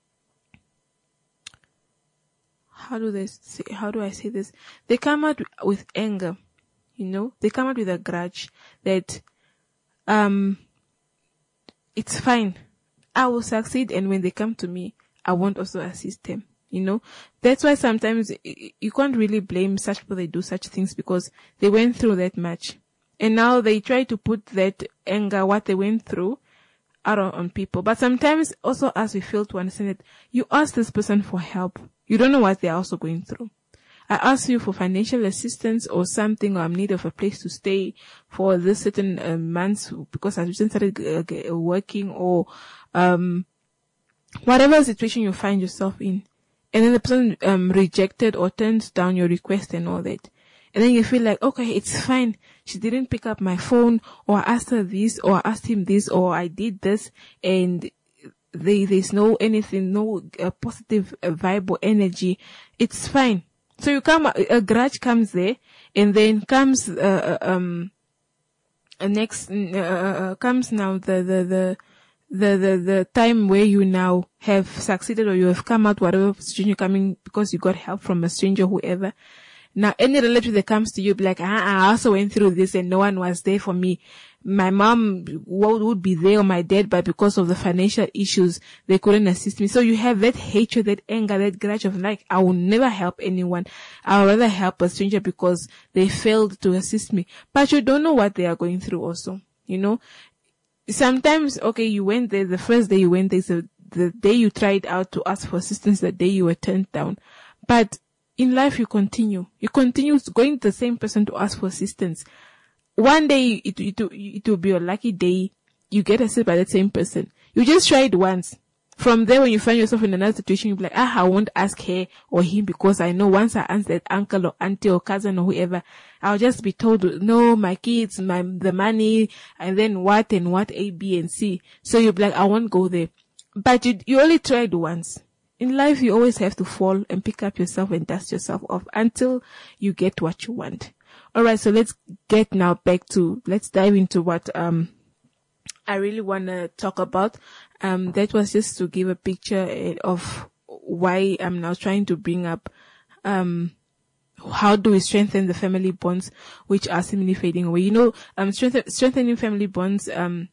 how do they say, how do I say this? They come out with anger, you know. They come out with a grudge that um it's fine, I will succeed, and when they come to me, I won't also assist them, you know. That's why sometimes you can't really blame such people that do such things, because they went through that much. And now they try to put that anger, what they went through, out on, on people. But sometimes also, as we fail to understand it, you ask this person for help. You don't know what they're also going through. I ask you for financial assistance or something, or I'm in need of a place to stay for this certain uh, months because I recently started uh, working, or um whatever situation you find yourself in, and then the person um rejected or turns down your request and all that, and then you feel like, okay, it's fine, she didn't pick up my phone, or I asked her this, or I asked him this, or I did this, and they, there's no anything, no uh, positive uh, vibe or energy. It's fine. So you come, a grudge comes there, and then comes uh, um uh, next uh, uh, comes now the the the the the the time where you now have succeeded, or you have come out whatever situation you're coming because you got help from a stranger, whoever. Now any relative that comes to you be like, ah, I also went through this and no one was there for me. My mom would, would be there, or my dad, but because of the financial issues, they couldn't assist me. So you have that hatred, that anger, that grudge of like, I will never help anyone. I would rather help a stranger because they failed to assist me. But you don't know what they are going through also, you know. Sometimes, okay, you went there, the first day you went there, so the day you tried out to ask for assistance, the day you were turned down. But in life, you continue. You continue going to the same person to ask for assistance. One day, it, it, it will be your lucky day. You get assisted by that same person. You just try it once. From there, when you find yourself in another situation, you'll be like, ah, I won't ask her or him, because I know once I ask that uncle or auntie or cousin or whoever, I'll just be told, no, my kids, my, the money, and then what and what, A, B, and C. So you'll be like, I won't go there. But you, you only tried once. In life, you always have to fall and pick up yourself and dust yourself off until you get what you want. Alright, so let's get now back to, let's dive into what, um, I really want to talk about. Um, that was just to give a picture of why I'm now trying to bring up, um, how do we strengthen the family bonds, which are seemingly fading away. You know, um, strengthen, strengthening family bonds, um,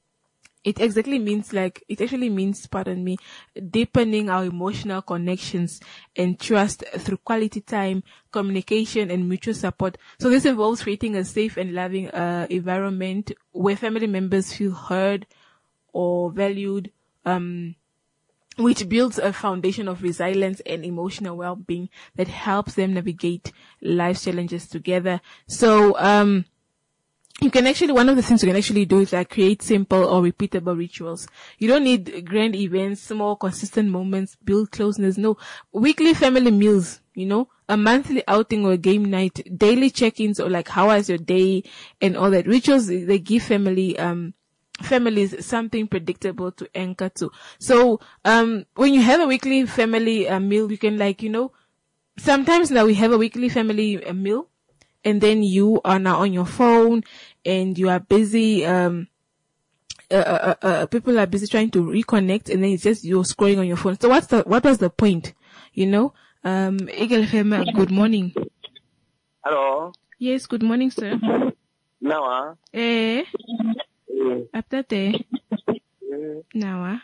it exactly means like, it actually means, pardon me, deepening our emotional connections and trust through quality time, communication, and mutual support. So this involves creating a safe and loving uh, environment where family members feel heard or valued, um, which builds a foundation of resilience and emotional well-being that helps them navigate life challenges together. So, um, You can actually, one of the things you can actually do is like create simple or repeatable rituals. You don't need grand events, small consistent moments, build closeness. No, weekly family meals, you know, a monthly outing or a game night, daily check-ins or like how was your day and all that. Rituals, they give family, um, families something predictable to anchor to. So, um, when you have a weekly family uh, meal, you can like, you know, sometimes now we have a weekly family uh, meal. And then you are now on your phone and you are busy, um, uh, uh, uh, people are busy trying to reconnect, and then it's just you're scrolling on your phone. So what's the, what was the point? You know? Um, Eagle F M, good morning. Hello. Yes, good morning, sir. Nawa. Eh. Aptate. Nawa.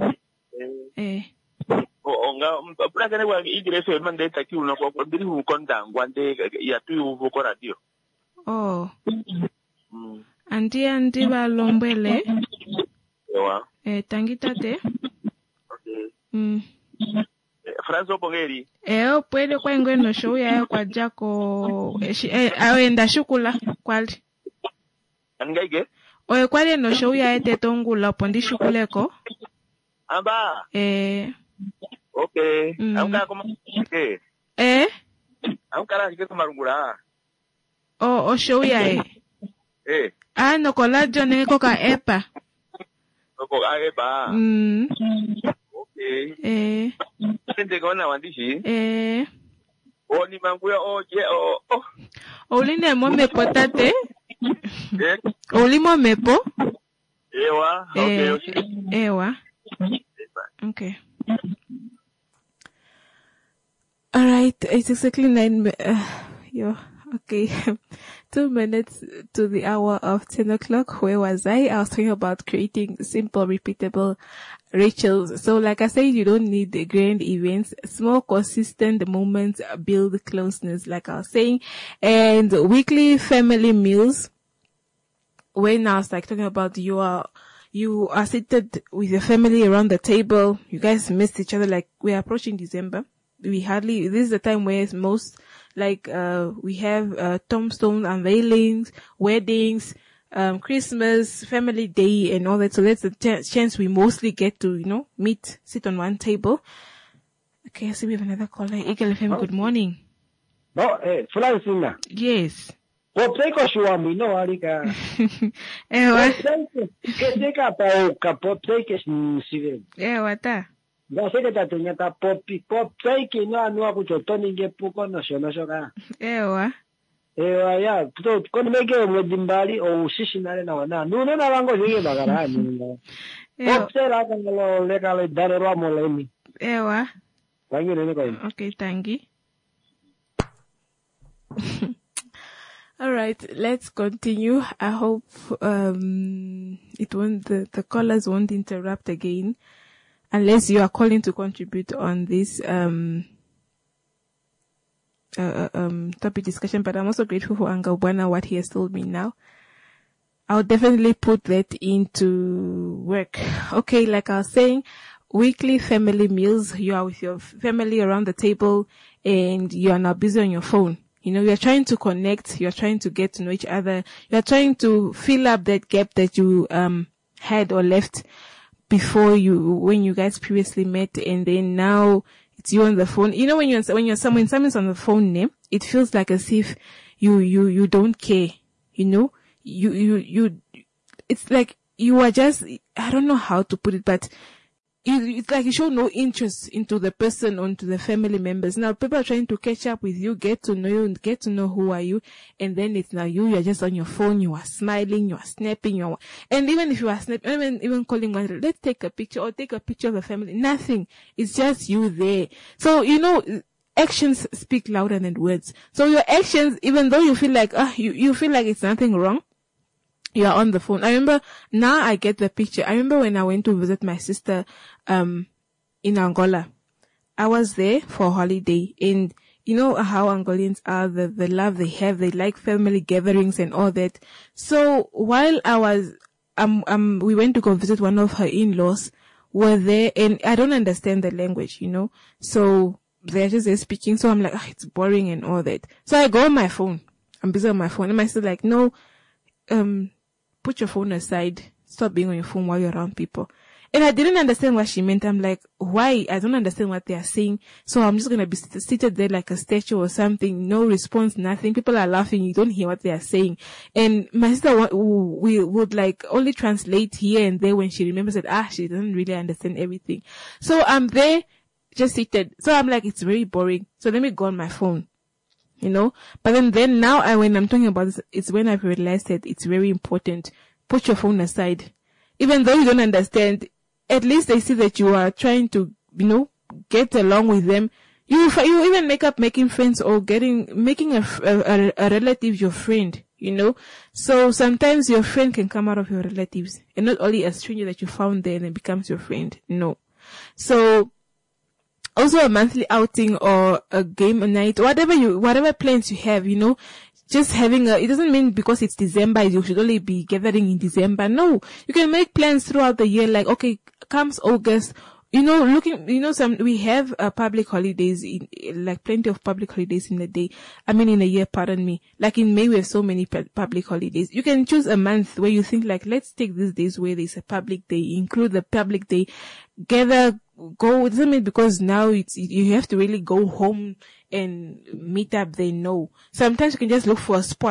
Eh. Nga pulakane wa igire fe mande taki uno ko ndiri hu konda ngwande ya tu hu ko radio. Oh. Mm. Andi andi ba lombele. Ewa. Eh tangitate. Okay. Mm. Franzo Bongeri. Eh puede kwa ngweno show ya kwa jako eh aenda shukula kwali. Angaige? Oye kwali no show ya ete tongula pondi shukuleko. Amba. Eh Okay. Mm. Aunque como que eh aunque cara que como rungura. o o show ya eh Eh, Ah, no collagen ne koka epa. oko ae ba. Mm. Okay. Eh. Sente kona wandishi. Eh. O ni manguya o je o. Oh. Oline mo mepo tate. Eh. Oli mo mepo. Ewa. Okay, Eh. okay. Ewa. Okay. All right. It's exactly nine. mi- Uh, yo. Okay. Two minutes to the hour of ten o'clock. Where was I? I was talking about creating simple, repeatable rituals. So like I said, you don't need the grand events. Small, consistent moments build closeness, like I was saying. And weekly family meals. When I was like talking about you are, you are seated with your family around the table. You guys missed each other. Like we're approaching December. We hardly, this is the time where most, like, uh, we have, uh, tombstone unveilings, weddings, um, Christmas, family day and all that. So that's the ch- chance we mostly get to, you know, meet, sit on one table. Okay, I see we have another caller. Eagle F M, good morning. No, eh, Francina. Yes. Popseko shuami no alika. Eh, what? Que se capa ka popseke sive. Eh, what? ah? Ya sé que te tenía ta popi popseke no anu aku chotoni nge puko no shono shoka. Eh, what? Eh ya, to kon meke mo dimbali o ushishinare na wana. No no na wango yeye bagara ni. Eh, Popsera kan lo legale dare ro mo lemi. eh, what? Wangi ne ko. Okay, thank you. All right, let's continue. I hope um it won't the, the callers won't interrupt again, unless you are calling to contribute on this um uh, uh, um topic discussion. But I'm also grateful for Angabwana what he has told me now. I'll definitely put that into work. Okay, like I was saying, weekly family meals. You are with your family around the table, and you are now busy on your phone. You know, you're trying to connect, you're trying to get to know each other, you're trying to fill up that gap that you, um, had or left before you, when you guys previously met, and then now it's you on the phone. You know, when you're, when you're someone, someone's on the phone name, it feels like as if you, you, you don't care, you know, you, you, you, it's like you are just, I don't know how to put it, but You, it's like you show no interest into the person or into the family members. Now people are trying to catch up with you, get to know you, get to know who are you, and then it's now you, you're just on your phone, you are smiling, you are snapping, you are, and even if you are snapping, even, even calling one, let's take a picture or take a picture of the family, nothing. It's just you there. So, you know, actions speak louder than words. So your actions, even though you feel like, ah, you, you feel like it's nothing wrong, you are on the phone. I remember, now I get the picture. I remember when I went to visit my sister, um, in Angola. I was there for a holiday, and you know how Angolians are, the, the love they have, they like family gatherings and all that. So while I was, um, um, we went to go visit one of her in-laws, were there, and I don't understand the language, you know, so they're just there speaking, so I'm like, oh, it's boring and all that. So I go on my phone. I'm busy on my phone, and my sister's like, no, um, put your phone aside. Stop being on your phone while you're around people. And I didn't understand what she meant. I'm like, why? I don't understand what they are saying. So I'm just going to be sit- seated there like a statue or something. No response, nothing. People are laughing. You don't hear what they are saying. And my sister wa- w- we would like only translate here and there when she remembers that, ah, she doesn't really understand everything. So I'm there just seated. So I'm like, it's very boring. So let me go on my phone. You know, but then, then now I, when I'm talking about this, it's when I've realized that it's very important. Put your phone aside. Even though you don't understand, at least they see that you are trying to, you know, get along with them. You, you even make up making friends or getting, making a, a, a relative your friend, you know. So sometimes your friend can come out of your relatives, and not only a stranger that you found there and it becomes your friend. No. So, also a monthly outing or a game night, whatever you, whatever plans you have, you know, just having a, it doesn't mean because it's December, you should only be gathering in December. No, you can make plans throughout the year, like, okay, comes August, you know, looking, you know, some, we have uh, public holidays, in, like plenty of public holidays in the day, I mean in a year, pardon me. Like in May, we have so many pu- public holidays. You can choose a month where you think like, let's take these days where there's a public day, include the public day, gather, go, it doesn't mean because now it's, you have to really go home and meet up there. No. Sometimes you can just look for a spot,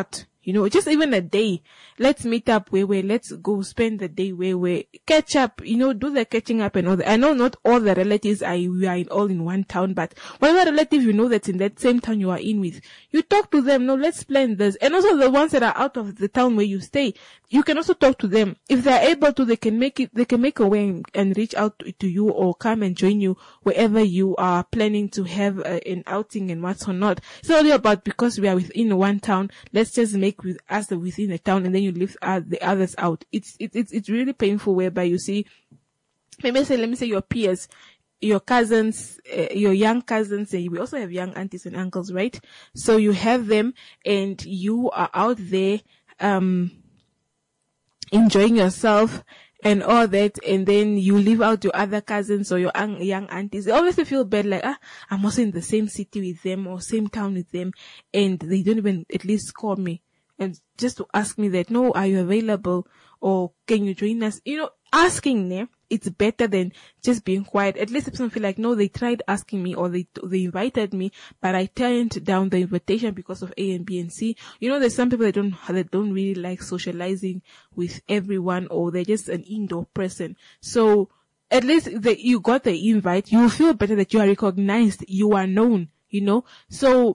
You know, just even a day. Let's meet up where we let's go spend the day where we catch up, you know, do the catching up and all that. I know not all the relatives are, we are in, all in one town, but whatever relative you know that's in that same town you are in with, you talk to them. No, let's plan this. And also the ones that are out of the town where you stay, you can also talk to them. If they're able to, they can make it, they can make a way and, and reach out to, to you or come and join you wherever you are planning to have uh, an outing and what's or not. It's not only about because we are within one town, let's just make with us within the town and then you leave uh, the others out. It's, it's, it's, it's really painful whereby you see, maybe say, let me say your peers, your cousins, uh, your young cousins, and we also have young aunties and uncles, right? So you have them and you are out there, um, enjoying yourself and all that, and then you leave out your other cousins or your un- young aunties. They obviously feel bad, like, ah, I'm also in the same city with them or same town with them, and they don't even at least call me and just to ask me that, no, are you available or can you join us? You know, asking them, it's better than just being quiet. At least the person feel like, no, they tried asking me or they they invited me, but I turned down the invitation because of A and B and C. You know, there's some people that don't that don't really like socializing with everyone, or they're just an indoor person. So at least that you got the invite, you feel better that you are recognized, you are known. You know, so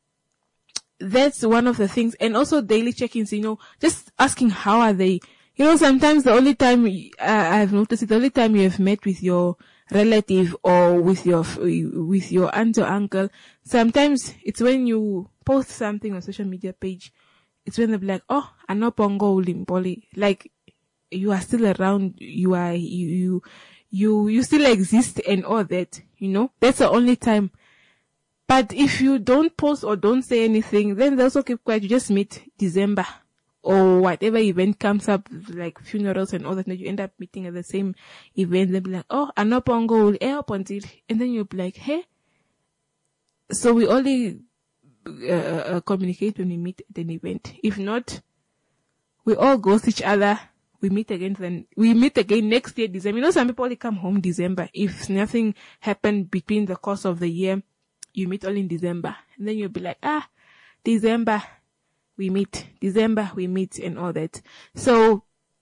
that's one of the things. And also daily check-ins. You know, just asking how are they. You know, sometimes the only time, uh, I've noticed it, the only time you have met with your relative or with your, with your aunt or uncle, sometimes it's when you post something on social media page, it's when they're like, oh, I know Pongo Limboli. Like, you are still around, you are, you, you, you, you still exist and all that, you know? That's the only time. But if you don't post or don't say anything, then they also keep quiet. You just meet December. Or whatever event comes up, like funerals and all that, you end up meeting at the same event. They'll be like, oh, I'm not Pongo, help until, and then you'll be like, hey. So we only uh, uh, communicate when we meet at an event. If not, we all ghost each other. We meet again, then we meet again next year, December. You know, some people only come home December. If nothing happened between the course of the year, you meet all in December. And then you'll be like, ah, December. We meet, December, we meet and all that. So,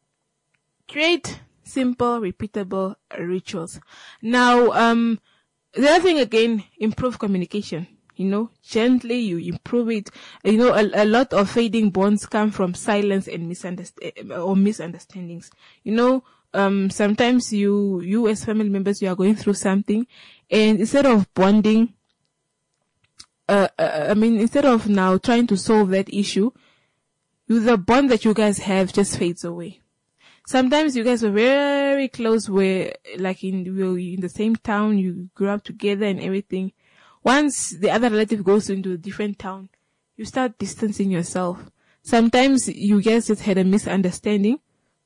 create simple, repeatable rituals. Now, um, the other thing again, improve communication. You know, gently you improve it. You know, a, a lot of fading bonds come from silence and misunderstand or misunderstandings. You know, um, sometimes you, you as family members, you are going through something, and instead of bonding, Uh, uh, I mean, instead of now trying to solve that issue, you, the bond that you guys have just fades away. Sometimes you guys were very close, where like in you're in the same town, you grew up together and everything. Once the other relative goes into a different town, you start distancing yourself. Sometimes you guys just had a misunderstanding,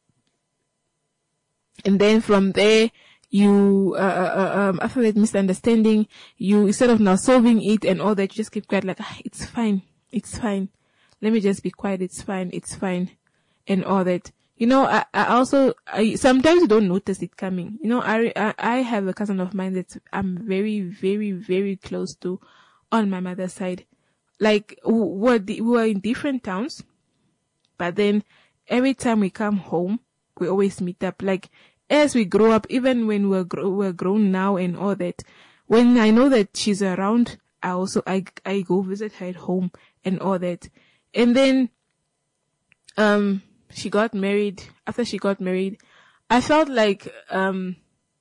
and then from there, you, uh, uh, um, after that misunderstanding, you, instead of now solving it and all that, you just keep quiet, like, ah, it's fine, it's fine. Let me just be quiet, it's fine, it's fine, and all that. You know, I, I also, I, sometimes you don't notice it coming. You know, I, I, I have a cousin of mine that I'm very, very, very close to on my mother's side. Like, we're, we were in different towns, but then every time we come home, we always meet up. Like, as we grow up, even when we're, gro- we're grown now and all that, when I know that she's around, I also, I, I go visit her at home and all that. And then, um, she got married. After she got married, I felt like, um,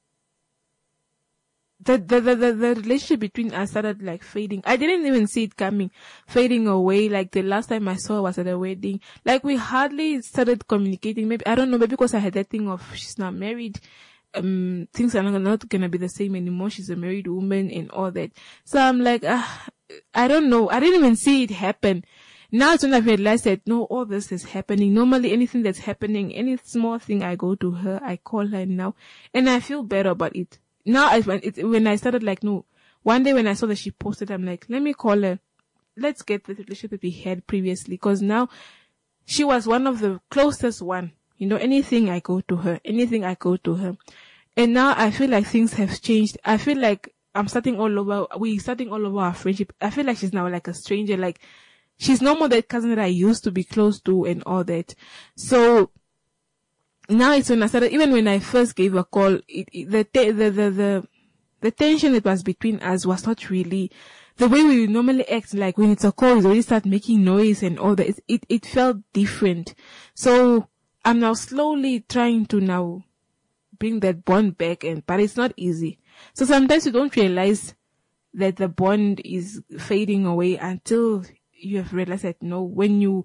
the, the, the, the, the relationship between us started like fading. I didn't even see it coming, fading away. Like the last time I saw her was at a wedding. Like we hardly started communicating. Maybe, I don't know, maybe because I had that thing of she's not married. Um, things are not, not gonna be the same anymore. She's a married woman and all that. So I'm like, ah, I don't know. I didn't even see it happen. Now it's when I realized that no, all this is happening. Normally anything that's happening, any small thing, I go to her, I call her now, and I feel better about it. Now I, when, it, when I started like, no, one day when I saw that she posted, I'm like, let me call her. Let's get the relationship that we had previously. Cause now she was one of the closest one. You know, anything I go to her, anything I go to her. And now I feel like things have changed. I feel like I'm starting all over, we starting all over our friendship. I feel like she's now like a stranger. Like she's no more that cousin that I used to be close to and all that. So now it's when I started, even when I first gave a call, it, it, the, the, the, the, the tension that was between us was not really the way we normally act. Like when it's a call, we already start making noise and all that. It, it, it felt different. So I'm now slowly trying to now bring that bond back, and, but it's not easy. So sometimes you don't realize that the bond is fading away until you have realized that no, when you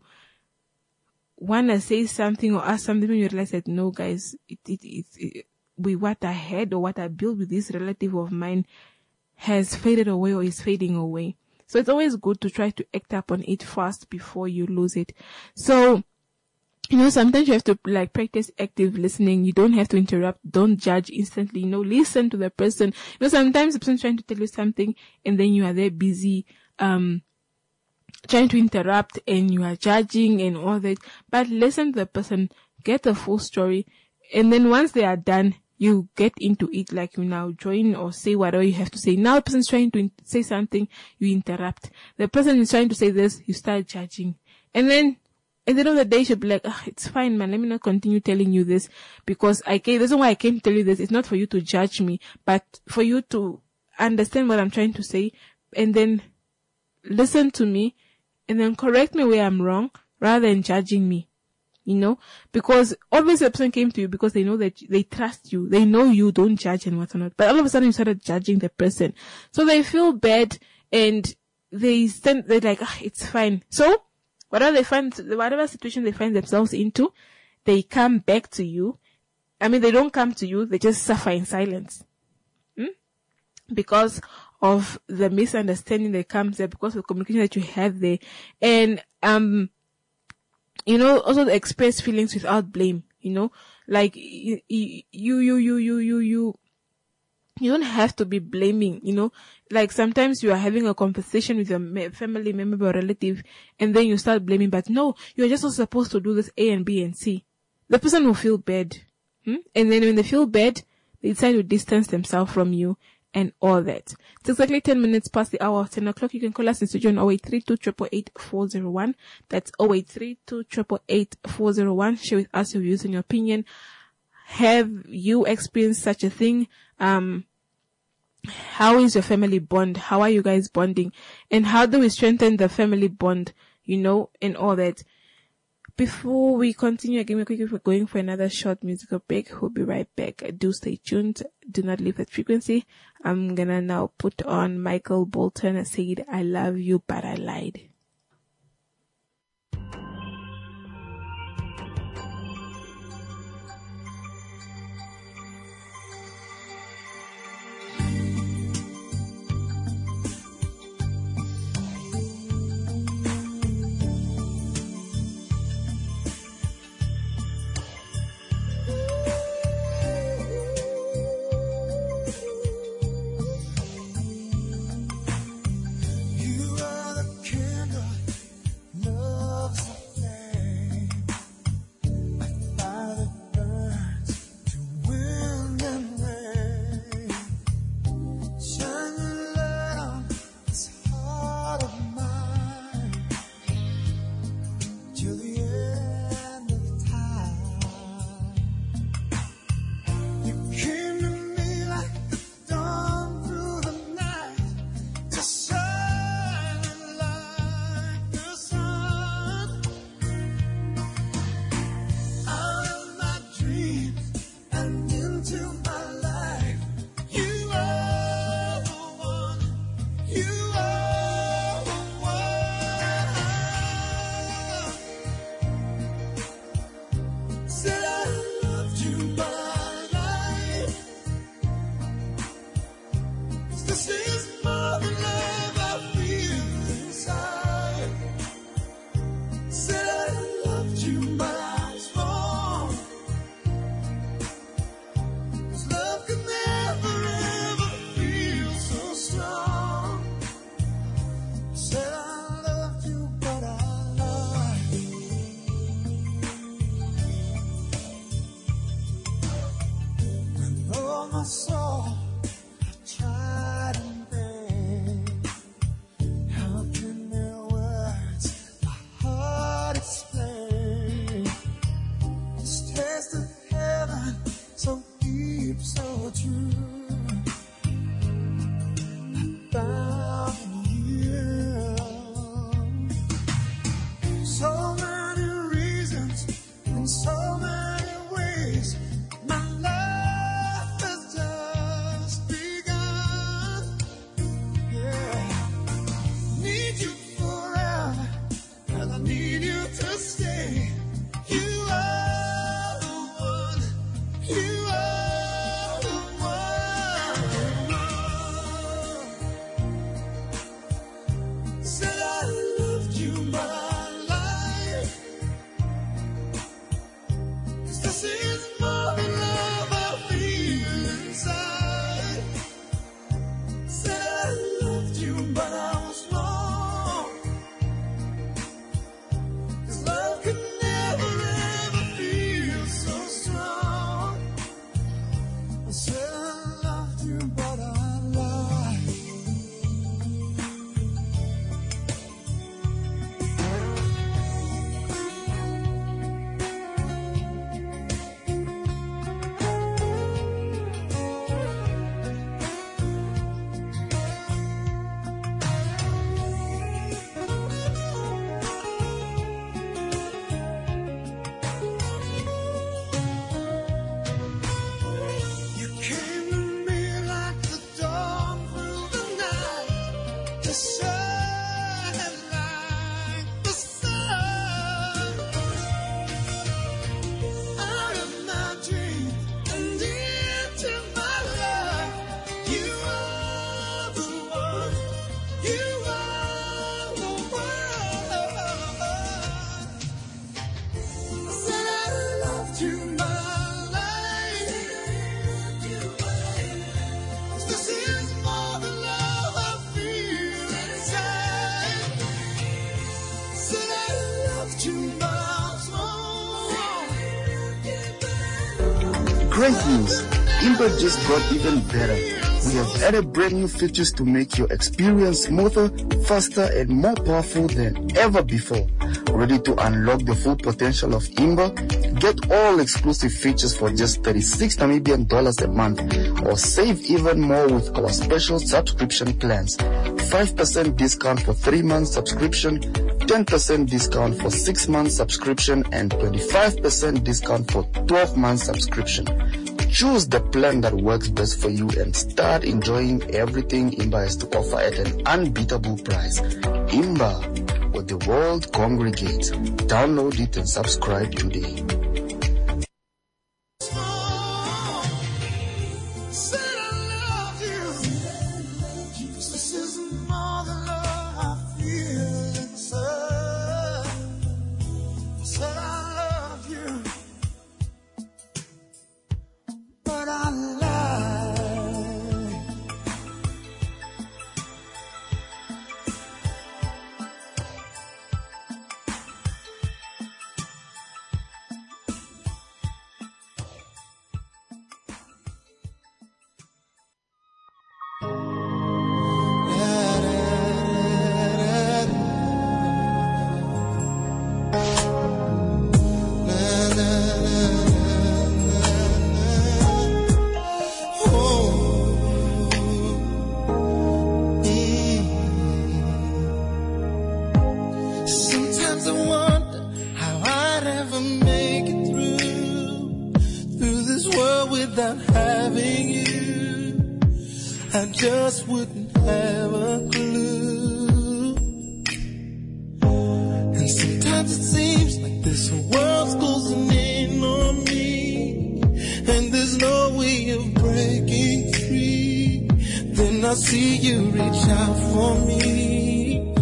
want to say something or ask something, when you realize that no, guys, it, it, it, it, we, what I had or what I built with this relative of mine has faded away or is fading away. So it's always good to try to act up on it fast before you lose it. So, you know, sometimes you have to like practice active listening. You don't have to interrupt. Don't judge instantly. You know, listen to the person. You know, sometimes the person's trying to tell you something and then you are there busy, um, trying to interrupt and you are judging and all that. But listen to the person, get the full story. And then once they are done, you get into it, like you now join or say whatever you have to say. Now the person's trying to in- say something, you interrupt. The person is trying to say this, you start judging. And then at the end of the day, you should be like, oh, it's fine, man. Let me not continue telling you this because I came, the reason why I came to tell you this. It's not for you to judge me, but for you to understand what I'm trying to say and then listen to me and then correct me where I'm wrong rather than judging me, you know, because obviously the person came to you because they know that they trust you. They know you don't judge and whatnot, but all of a sudden you started judging the person. So they feel bad and they stand, they're like, ah, it's fine. So, Whatever they find, whatever situation they find themselves into, they come back to you. I mean, they don't come to you, they just suffer in silence. Hmm? Because of the misunderstanding that comes there, because of the communication that you have there. And, um, you know, also express feelings without blame, you know, like you, you, you, you, you, you, you, you don't have to be blaming, you know, like sometimes you are having a conversation with your family member or relative and then you start blaming, but no, you're just not supposed to do this A and B and C. The person will feel bad. Hmm? And then when they feel bad, they decide to distance themselves from you and all that. It's exactly ten minutes past the hour of ten o'clock. You can call us in studio on zero eight three two, eight eight eight, four zero one. That's zero eight three two, eight eight eight, four zero one. Share with us your views and your opinion. Have you experienced such a thing? Um, how is your family bond? How are you guys bonding? And how do we strengthen the family bond, you know, and all that? Before we continue, again, we're quickly going for another short musical break. We'll be right back. Do stay tuned. Do not leave that frequency. I'm gonna now put on Michael Bolton. I said, I love you, but I lied. You are the kind Great news! Imba just got even better. We have added brand new features to make your experience smoother, faster, and more powerful than ever before. Ready to unlock the full potential of Imba? Get all exclusive features for just thirty-six Namibian dollars a month, or save even more with our special subscription plans. five percent discount for three months subscription, ten percent discount for six months subscription, and twenty-five percent discount for twelve months subscription. Choose the plan that works best for you and start enjoying everything Imba has to offer at an unbeatable price. Imba, where the world congregates. Download it and subscribe today. Without having you, I just wouldn't have a clue. And sometimes it seems like this whole world's closing in on me, and there's no way of breaking free. Then I see you reach out for me.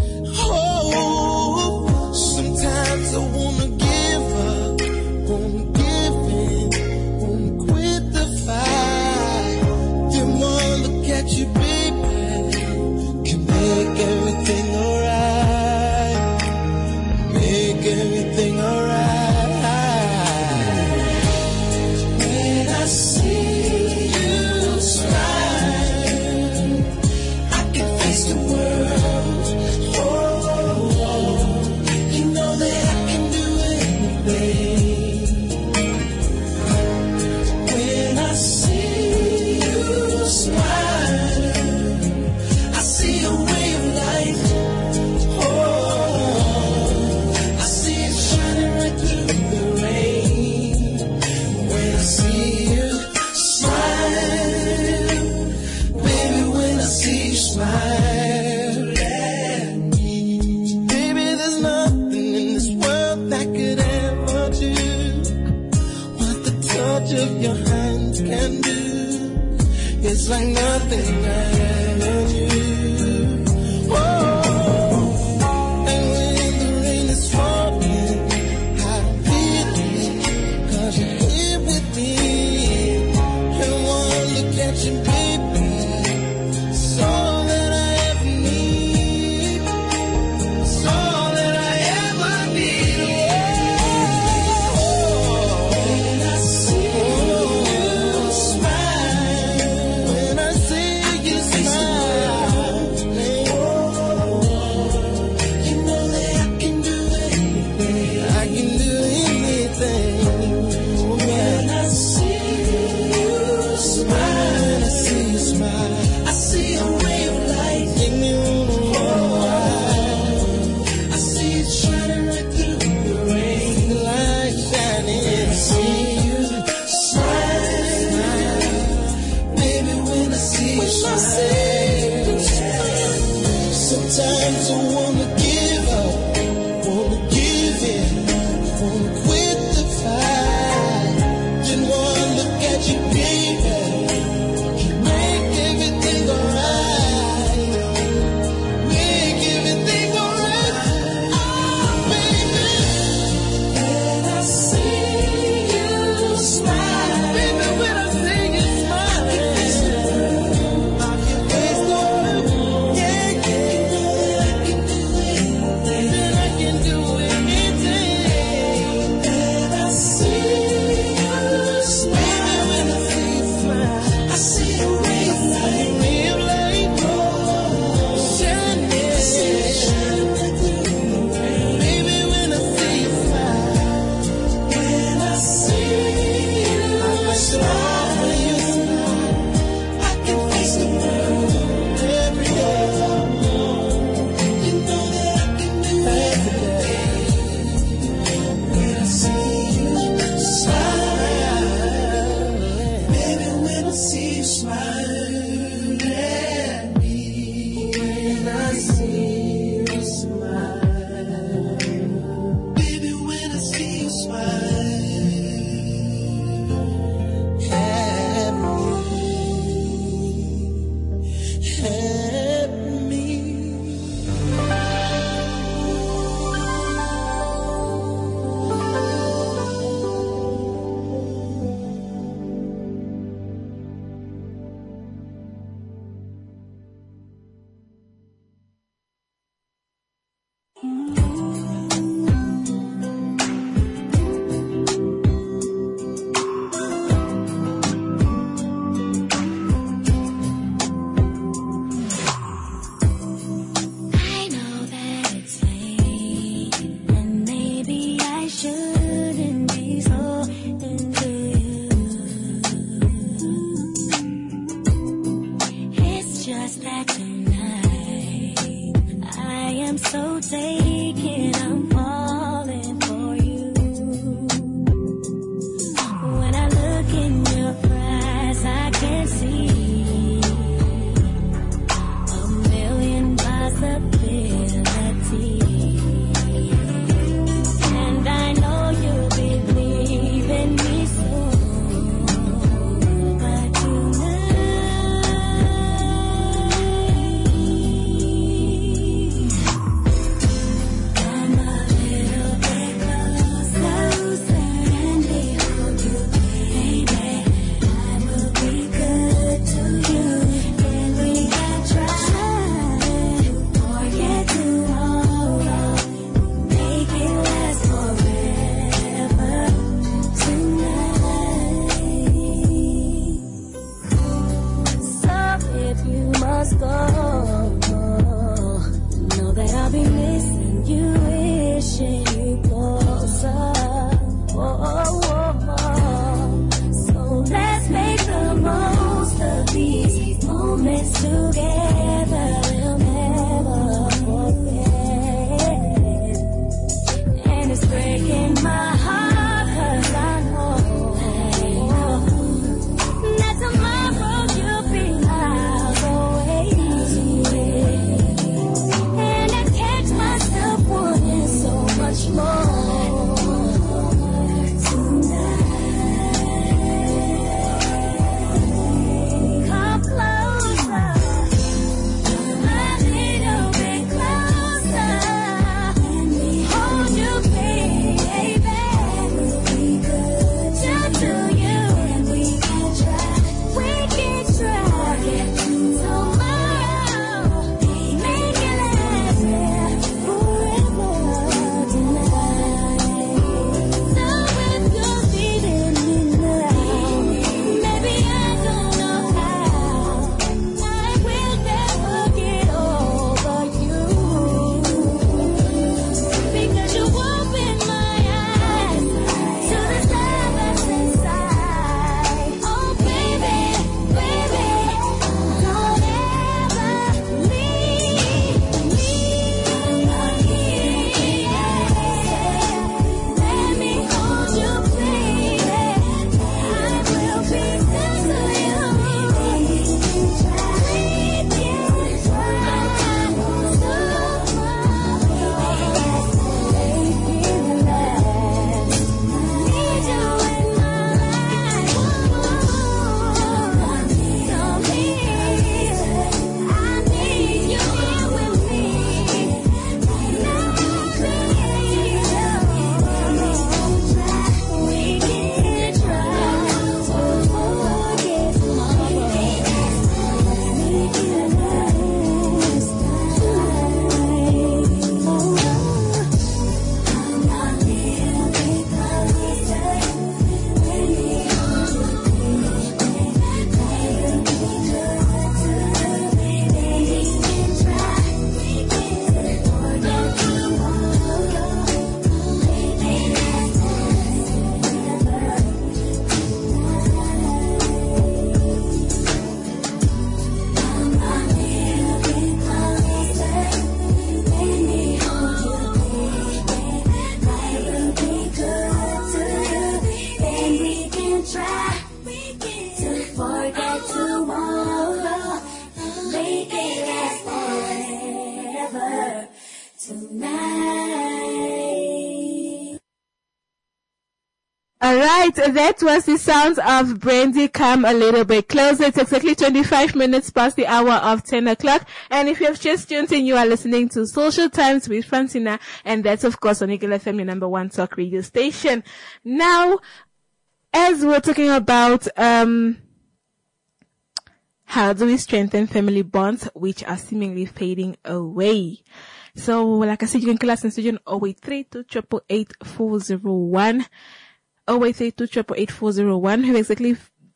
Oh, sometimes I wanna give up, wanna give in, wanna quit the fight. Then wanna look at you, baby, can make everything alright, make everything alright. When I see you smile, I can face the world. Oh, you know that I can do anything. When I see you smile, I see a way of light. Oh, I see it shining right through the rain. When I see you smile, baby, when I see you smile at me, baby, there's nothing in this world that could ever do what the touch of your hands can do. It's like nothing I ever knew. Whoa. And when the rain is falling, I don't feel it, 'cause you're here with me. And wanna look at you, baby, it's all that I ever need, it's all that I ever need. Oh, when I see you smile, when I see you right, that was the sounds of Brandy. Come a little bit closer. It's exactly twenty-five minutes past the hour of ten o'clock. And if you have just tuned in, you are listening to Social Times with Francina. And that's, of course, on Eagle F M, your number one talk radio station. Now, as we're talking about, um, how do we strengthen family bonds which are seemingly fading away? So, like I said, you can call us in studio oh eight three two eight eight eight four zero one. oh eight three two eight eight eight four zero one. We have exactly,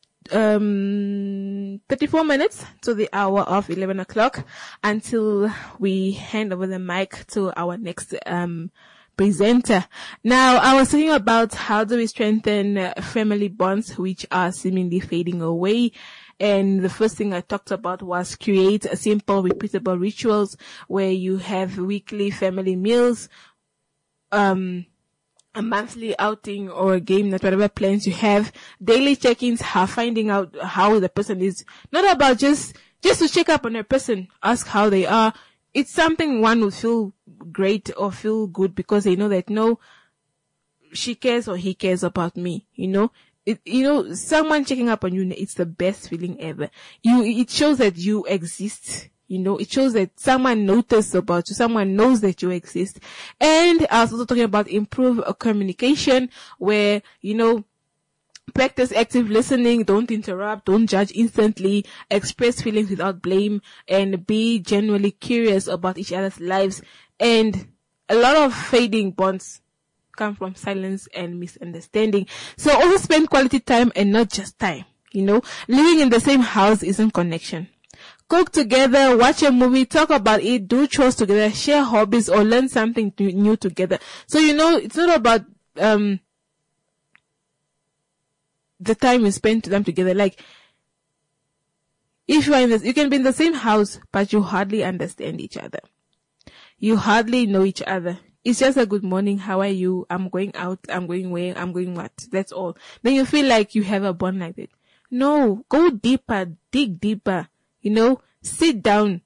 um, thirty-four minutes to the hour of eleven o'clock until we hand over the mic to our next, um, presenter. Now, I was talking about how do we strengthen uh, family bonds which are seemingly fading away. And the first thing I talked about was create a simple, repeatable rituals where you have weekly family meals, um, a monthly outing or a game night, whatever plans you have, daily check-ins, how finding out how the person is, not about just, just to check up on a person, ask how they are. It's something one would feel great or feel good because they know that no, she cares or he cares about me, you know. It, you know, someone checking up on you, it's the best feeling ever. You, it shows that you exist. You know, it shows that someone noticed about you. Someone knows that you exist. And I was also talking about improve communication where, you know, practice active listening, don't interrupt, don't judge instantly, express feelings without blame, and be genuinely curious about each other's lives. And a lot of fading bonds come from silence and misunderstanding. So also spend quality time and not just time. You know, living in the same house isn't connection. Cook together, watch a movie, talk about it, do chores together, share hobbies or learn something new together. So, you know, it's not about, um, the time you spend them together. Like, if you are in this, you can be in the same house, but you hardly understand each other. You hardly know each other. It's just a good morning. How are you? I'm going out. I'm going where? I'm going what? That's all. Then you feel like you have a bond like that. No, go deeper, dig deeper, you know, sit down.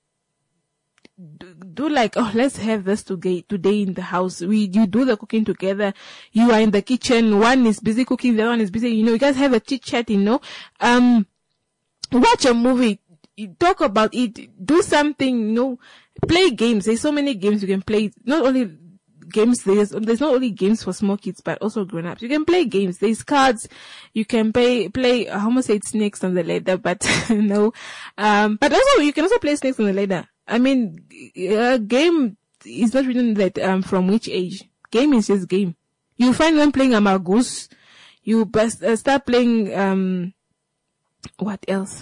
Do, do like, oh, let's have this today, today in the house. We, you do the cooking together. You are in the kitchen. One is busy cooking. The other one is busy. You know, you guys have a chit chat, you know, um, watch a movie, talk about it, do something, you know, play games. There's so many games you can play. Not only games, there's, there's not only games for small kids, but also grown-ups. You can play games. There's cards. You can play, play, I almost said snakes on the ladder, but no. Um, but also, you can also play snakes on the ladder. I mean, a game is not written that, um, from which age. Game is just game. You find them playing Amagus. You best, uh, start playing, um, what else?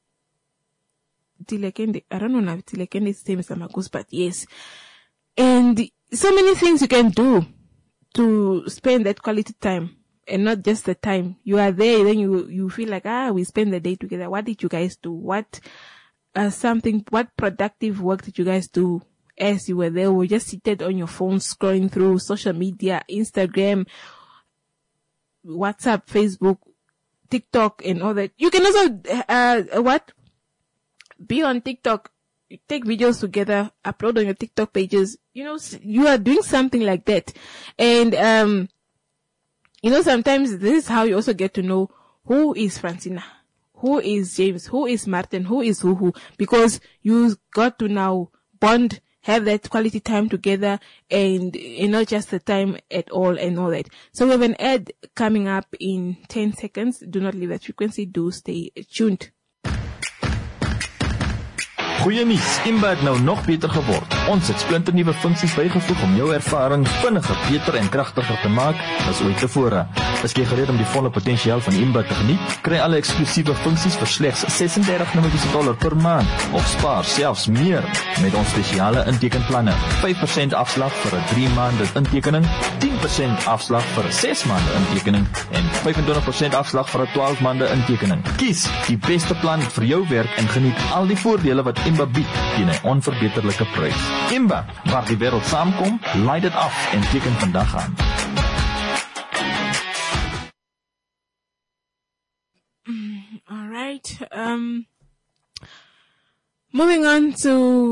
Tilekende. I don't know now if Tilekende is the same as Amagus, but yes. And so many things you can do to spend that quality time and not just the time. You are there, then you, you feel like, ah, we spend the day together. What did you guys do? What, uh, something, what productive work did you guys do as you were there? Were you just seated on your phone scrolling through social media, Instagram, WhatsApp, Facebook, TikTok and all that. You can also, uh, what? Be on TikTok. Take videos together, upload on your TikTok pages. You know, you are doing something like that. And, um, you know, sometimes this is how you also get to know who is Francina, who is James, who is Martin, who is who who, because you got to now bond, have that quality time together and, you know, just the time at all and all that. So we have an ad coming up in ten seconds. Do not leave that frequency. Do stay tuned. Goeie nuus, Imba het nou nog beter geword. Ons het splinternuwe funksies bygevoeg om jou ervaring vinniger, beter en kragtiger te maak as ooit tevore. Is jy gereed om die volle potensiaal van Imba te geniet? Kry alle eksklusiewe funksies vir slegs ses en dertig dollar per maand of spaar selfs meer met ons spesiale intekenplanne. vyf persent afslag vir 'n drie maande intekening, tien persent afslag vir 'n ses maande intekening en vyfentwintig persent afslag vir 'n twaalf maande intekening. Kies die beste plan vir jou werk en geniet al die voordele wat Imba bied teen 'n onverbeterlike prys. Imba, waar die wêreld saamkom, laai dit af en teken vandag aan. All right. Um, moving on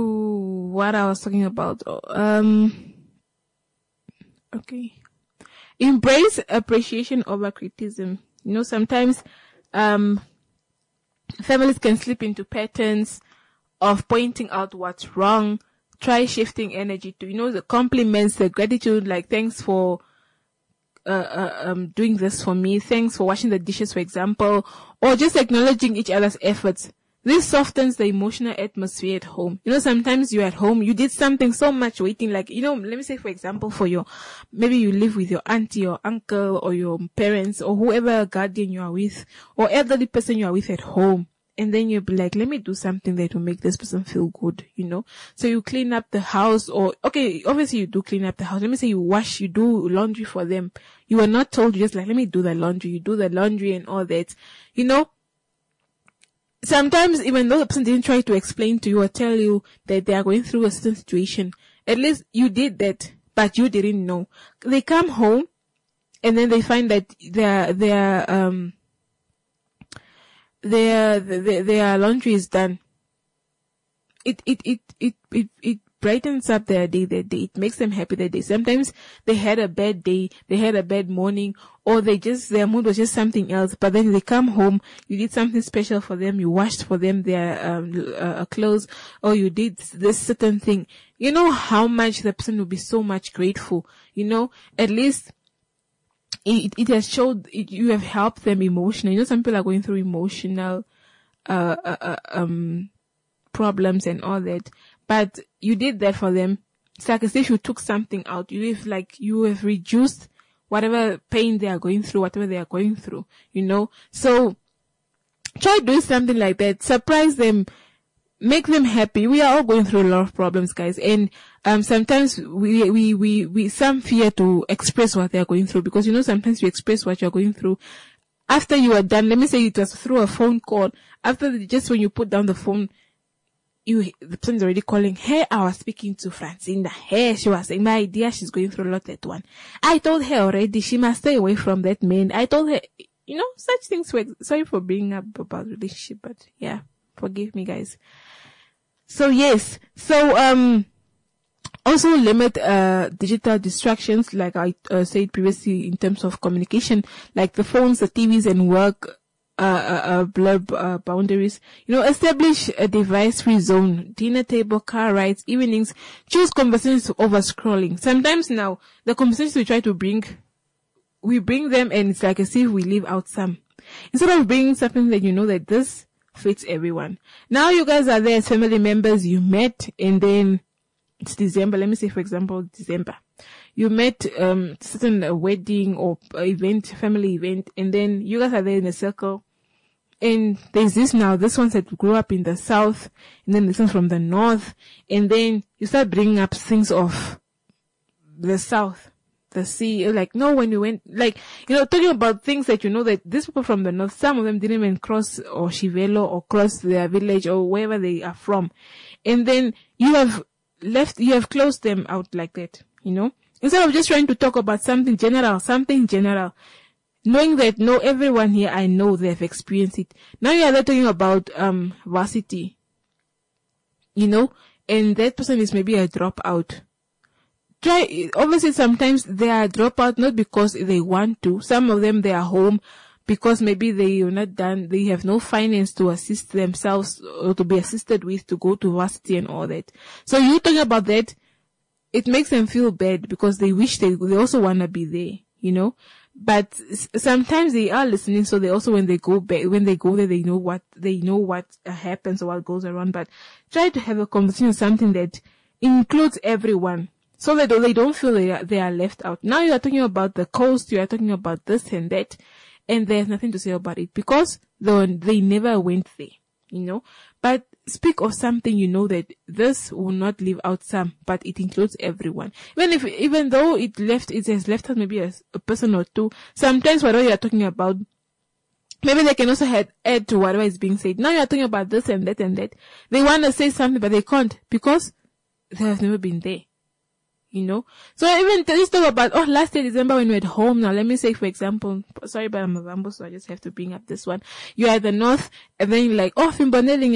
to what I was talking about. Um, okay. embrace appreciation over criticism. You know, sometimes, um, families can slip into patterns of pointing out what's wrong. Try shifting energy to, you know, the compliments, the gratitude, like thanks for, uh, uh, um, doing this for me. Thanks for washing the dishes, for example, or just acknowledging each other's efforts. This softens the emotional atmosphere at home. You know, sometimes you're at home, you did something so much waiting, like, you know, let me say, for example, for your, maybe you live with your auntie or uncle or your parents or whoever guardian you are with or elderly person you are with at home. And then you'll be like, let me do something that will make this person feel good, you know? So you clean up the house or, okay, obviously you do clean up the house. Let me say you wash, you do laundry for them. You were not told, you just like, let me do the laundry. You do the laundry and all that, you know? Sometimes even though the person didn't try to explain to you or tell you that they are going through a certain situation, at least you did that, but you didn't know. They come home and then they find that their, their, um, their, their, their laundry is done. It, it, it, it, it, it brightens up their day that day. It makes them happy that day. Sometimes they had a bad day, they had a bad morning, or they just, their mood was just something else, but then they come home, you did something special for them, you washed for them their, um, uh, clothes, or you did this certain thing. You know how much the person will be so much grateful, you know, at least, It, it has showed it, you have helped them emotionally. You know, some people are going through emotional, uh, uh, uh, um, problems and all that, but you did that for them. It's like as if you took something out. You have like, you have reduced whatever pain they are going through, whatever they are going through, you know. So try doing something like that. Surprise them. Make them happy. We are all going through a lot of problems, guys. And, um, sometimes we, we, we, we, some fear to express what they are going through because, you know, sometimes you express what you're going through after you are done. Let me say it was through a phone call. After the, just when you put down the phone, you, the person's already calling. Hey, I was speaking to Francina. Hey, she was saying, my dear, she's going through a lot that one. I told her already, she must stay away from that man. I told her, you know, such things were, sorry for bringing up about relationship, but yeah, forgive me, guys. So yes, so um, also limit uh digital distractions, like I uh, said previously in terms of communication, like the phones, the T Vs, and work uh, uh, uh blur uh, boundaries. You know, establish a device-free zone, dinner table, car rides, evenings. Choose conversations over scrolling. Sometimes now the conversations we try to bring, we bring them, and it's like as if we leave out some. Instead of bringing something that you know that this fits everyone. Now you guys are there as family members, you met, and then it's December. Let me say, for example, December. You met, um, certain uh, wedding or event, family event, and then you guys are there in a circle. And there's this now, this ones that grew up in the south, and then this one's from the north, and then you start bringing up things of the south. The sea, like, no, when you went, like, you know, talking about things that you know that these people from the north, some of them didn't even cross or Shivelo or cross their village or wherever they are from. And then you have left, you have closed them out like that, you know, instead of just trying to talk about something general, something general, knowing that no, everyone here, I know they've experienced it. Now you are there talking about, um, varsity, you know, and that person is maybe a dropout. Try, obviously sometimes they are dropout not because they want to. Some of them they are home because maybe they are not done, they have no finance to assist themselves or to be assisted with to go to varsity and all that. So you talking about that, it makes them feel bad because they wish they, they also want to be there, you know. But sometimes they are listening, so they also, when they go back, when they go there, they know what, they know what happens or what goes around. But try to have a conversation, something that includes everyone, so that they don't feel they are, they are left out. Now you are talking about the coast, you are talking about this and that, and there's nothing to say about it because they, they never went there, you know. But speak of something you know that this will not leave out some, but it includes everyone. Even if, even though it left, it has left out maybe a, a person or two, sometimes whatever you are talking about, maybe they can also add, add to whatever is being said. Now you are talking about this and that and that. They want to say something, but they can't because they have never been there. You know, so even let's talk about, oh, last year December when we were at home. Now let me say, for example, sorry, but I'm a Rambo, so I just have to bring up this one. You are at the north, and then you're like, oh, Fimboneling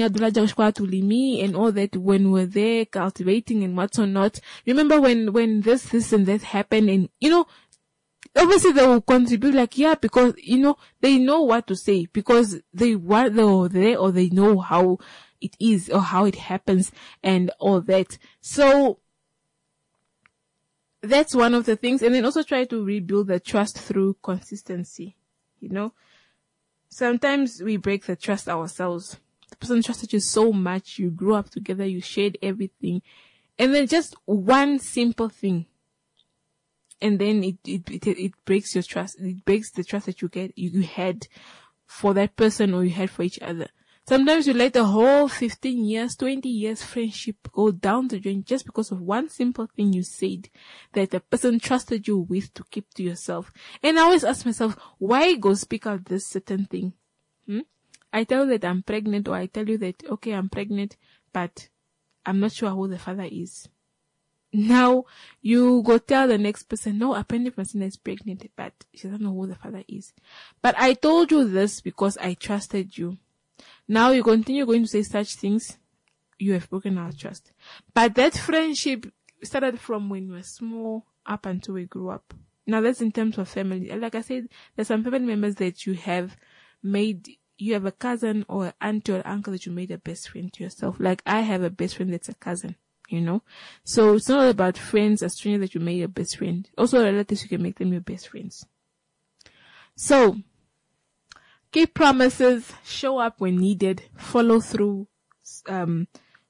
Limi and all that when we're there cultivating and what's or not. Remember when when this this and that happened, and you know, obviously they will contribute like, yeah, because, you know, they know what to say because they were there or they know how it is or how it happens and all that. So that's one of the things. And then also try to rebuild the trust through consistency. You know, sometimes we break the trust ourselves. The person trusted you so much. You grew up together. You shared everything. And then just one simple thing. And then it, it, it, it breaks your trust. It breaks the trust that you get, you, you had for that person or you had for each other. Sometimes you let the whole fifteen years, twenty years friendship go down the drain just because of one simple thing you said that the person trusted you with to keep to yourself. And I always ask myself, why go speak out this certain thing? Hmm? I tell you that I'm pregnant, or I tell you that, okay, I'm pregnant, but I'm not sure who the father is. Now you go tell the next person, no, apparently person is pregnant, but she doesn't know who the father is. But I told you this because I trusted you. Now you continue going to say such things, you have broken our trust. But that friendship started from when we were small up until we grew up. Now that's in terms of family. Like I said, there's some family members that you have made, you have a cousin or an auntie or uncle that you made a best friend to yourself. Like I have a best friend that's a cousin, you know. So it's not about friends, a stranger that you made your best friend. Also relatives, you can make them your best friends. So, keep promises, show up when needed, follow through, um,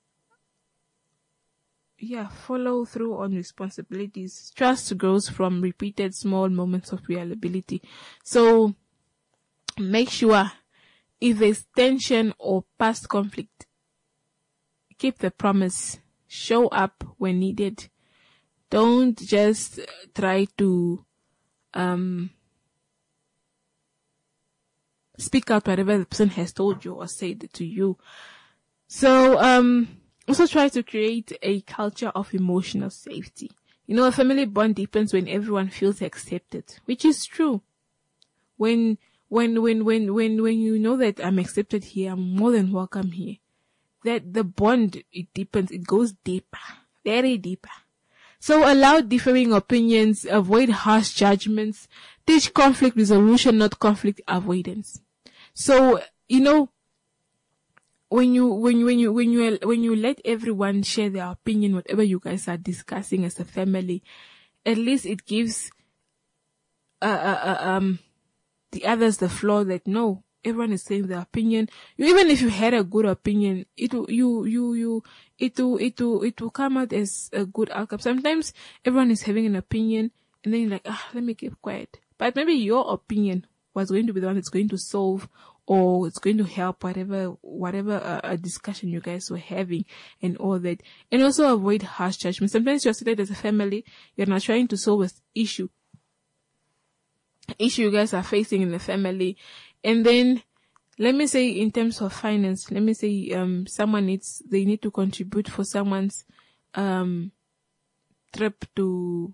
yeah, follow through on responsibilities. Trust grows from repeated small moments of reliability. So, make sure if there's tension or past conflict, keep the promise, show up when needed. Don't just try to, um, speak out whatever the person has told you or said to you. So, um, also try to create a culture of emotional safety. You know, a family bond deepens when everyone feels accepted, which is true. When, when, when, when, when, when you know that I'm accepted here, I'm more than welcome here, that the bond, it deepens, it goes deeper, very deeper. So allow differing opinions, avoid harsh judgments, teach conflict resolution, not conflict avoidance. So, you know, when you, when you, when you, when you, when you let everyone share their opinion, whatever you guys are discussing as a family, at least it gives, uh, uh, uh, um, the others the floor that no, everyone is saying their opinion. You, even if you had a good opinion, it will, you, you, you, it will, it will, it will come out as a good outcome. Sometimes everyone is having an opinion and then you're like, ah, let me keep quiet. But maybe your opinion was going to be the one that's going to solve or it's going to help whatever, whatever uh, a discussion you guys were having and all that. And also avoid harsh judgment. Sometimes you're seated as a family, you're not trying to solve an issue, issue you guys are facing in the family. And then, let me say in terms of finance, let me say, um, someone needs, they need to contribute for someone's, um, trip to,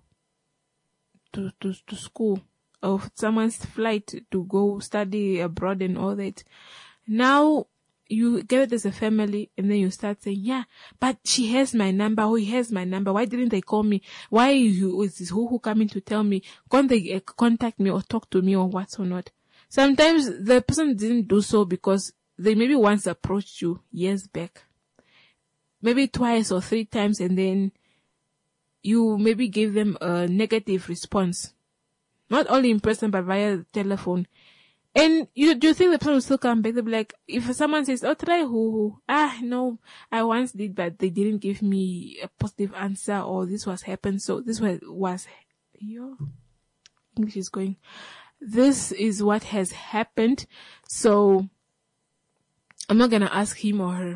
to, to, to school, or someone's flight to go study abroad and all that. Now, you get it as a family and then you start saying, yeah, but she has my number, or he has my number. Why didn't they call me? Why you, is this who who coming to tell me? Can't they uh, contact me or talk to me or what or not? Sometimes the person didn't do so because they maybe once approached you years back, maybe twice or three times, and then you maybe gave them a negative response, not only in person but via the telephone. And you do you think the person will still come back? They'll be like, if someone says, "Oh, try who who," ah, no, I once did, but they didn't give me a positive answer, or this was happened, so this was was your English is going. This is what has happened, so I'm not gonna ask him or her.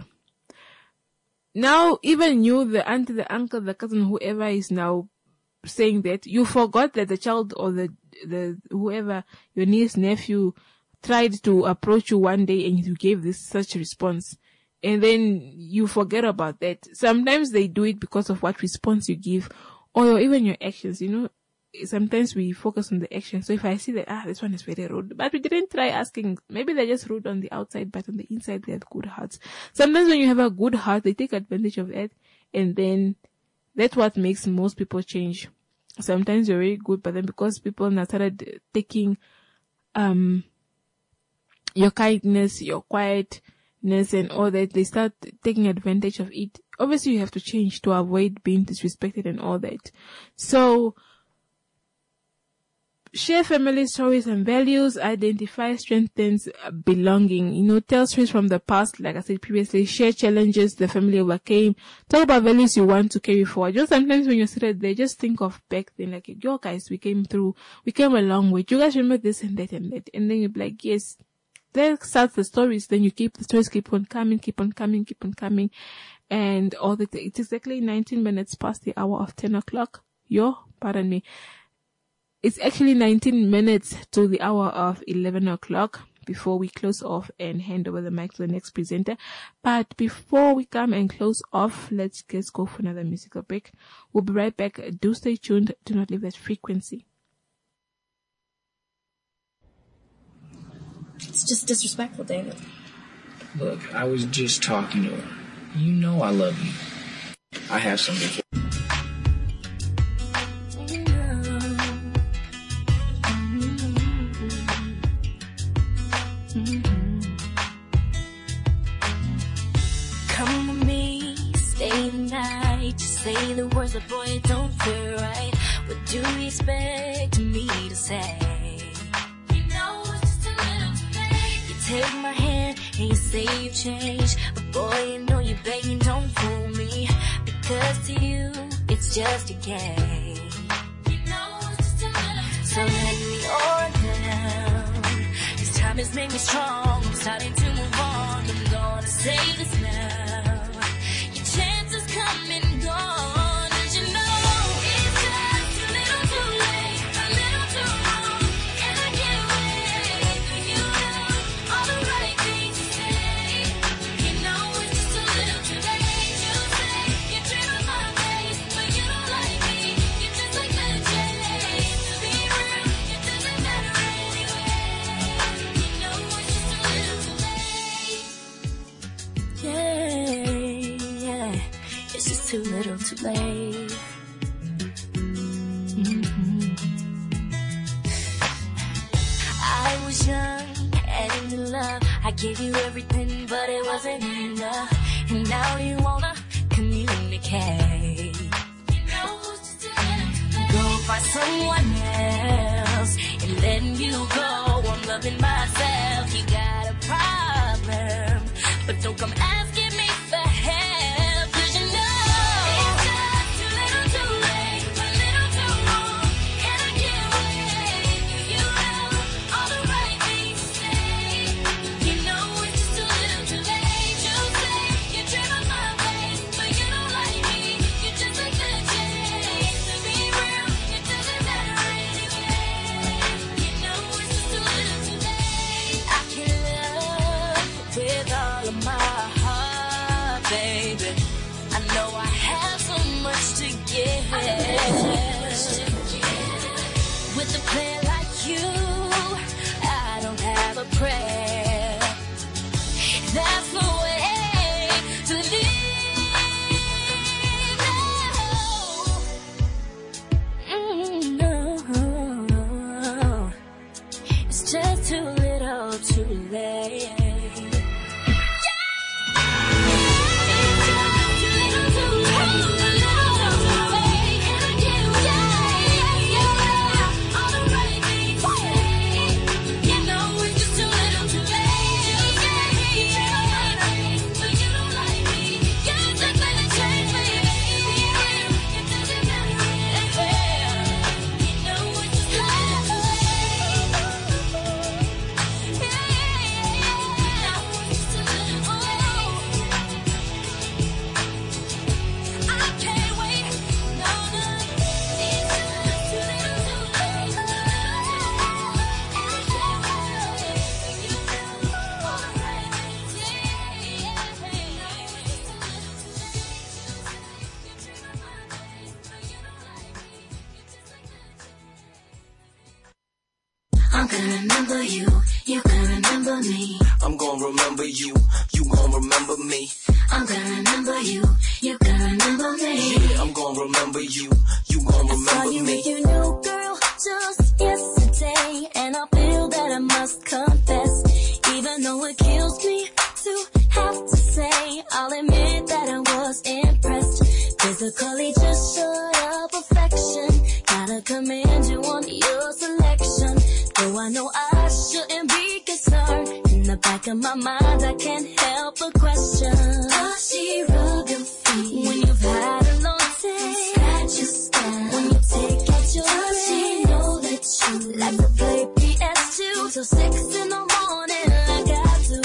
Now, even you, the auntie, the uncle, the cousin, whoever is now saying that, you forgot that the child or the, the, whoever, your niece, nephew, tried to approach you one day and you gave this such response. And then you forget about that. Sometimes they do it because of what response you give, or even your actions, you know. Sometimes we focus on the action. So if I see that, ah, this one is very rude, but we didn't try asking, maybe they're just rude on the outside, but on the inside they have good hearts. Sometimes when you have a good heart, they take advantage of it, and then that's what makes most people change. sometimes you're very good, but then because people now started taking, um, your kindness, your quietness and all that, they start taking advantage of it. Obviously you have to change to avoid being disrespected and all that. So, share family stories and values, identify, strengthens belonging. You know, tell stories from the past, like I said previously, share challenges the family overcame, talk about values you want to carry forward. Just sometimes when you're seated there, just think of back then, like, yo guys, we came through, we came a long way. Do you guys remember this and that and that? And then you'll be like, yes. Then starts the stories, then you keep, the stories keep on coming, keep on coming, keep on coming. And all the, it's exactly nineteen minutes past the hour of ten o'clock. Yo, pardon me. It's actually nineteen minutes to the hour of eleven o'clock before we close off and hand over the mic to the next presenter. But before we come and close off, let's just go for another musical break. We'll be right back. Do stay tuned. Do not leave that frequency. It's just disrespectful, David. Look, I was just talking to her. You know I love you. I have something for you. Come with me, stay the night. Just say the words, but boy, it don't feel right. What do you expect me to say? You know it's just a little too late. You take my hand and you say you've changed, but boy, you know you're begging, don't fool me. Because to you, it's just a game. You know it's just a little too late. So let me on down. This time has made me strong. I'm starting to move on. I'm gonna say this now. Your chances come and gone. Did you know it's just a little too late, a little too wrong, and I can't wait for you now. All the right things to say. You know it's just a little too late. You say you dream of my face, but you don't like me. You're just like the J. To be real, it doesn't matter anyway. You know it's just a little too late. Yeah, yeah, it's just too little too late. Mhm. I was young and in love. I gave you everything, but it wasn't enough. And now you wanna communicate. You know it's just a little too late. Go find someone else and letting you go. I'm loving myself. You got a problem, but don't come asking me for help. 'Cause you know it's just too little too late, a little too wrong, and I can't wait for you know all the right things to say. You know it's just a little too late. You say you dream of my face, but you don't like me. You're just like the J. To be real, it doesn't matter anyway. You know it's just a little too late. I can love with all of my heart, baby. I know I have so much to give. With a player like you, I don't have a prayer. That's the way to live. No. Mm, no. It's just too little too late. I'm gonna remember you, you're gonna remember me. I'm gonna remember you, you gonna remember me. I'm gonna remember you, you're gonna remember me. Yeah, I'm gonna remember you, you you gon' I saw remember you me. with your new girl just yesterday, and I feel that I must confess, even though it kills me to have to say, I'll admit that I was impressed. Physically just short of perfection, gotta commend you on your selection. Though I know I shouldn't be concerned, in the back of my mind I can't help but question, does she rub your feet when you've had a long day? Scratch your scalp when you take out your does she know that you like to play P S two till six in the morning like I do?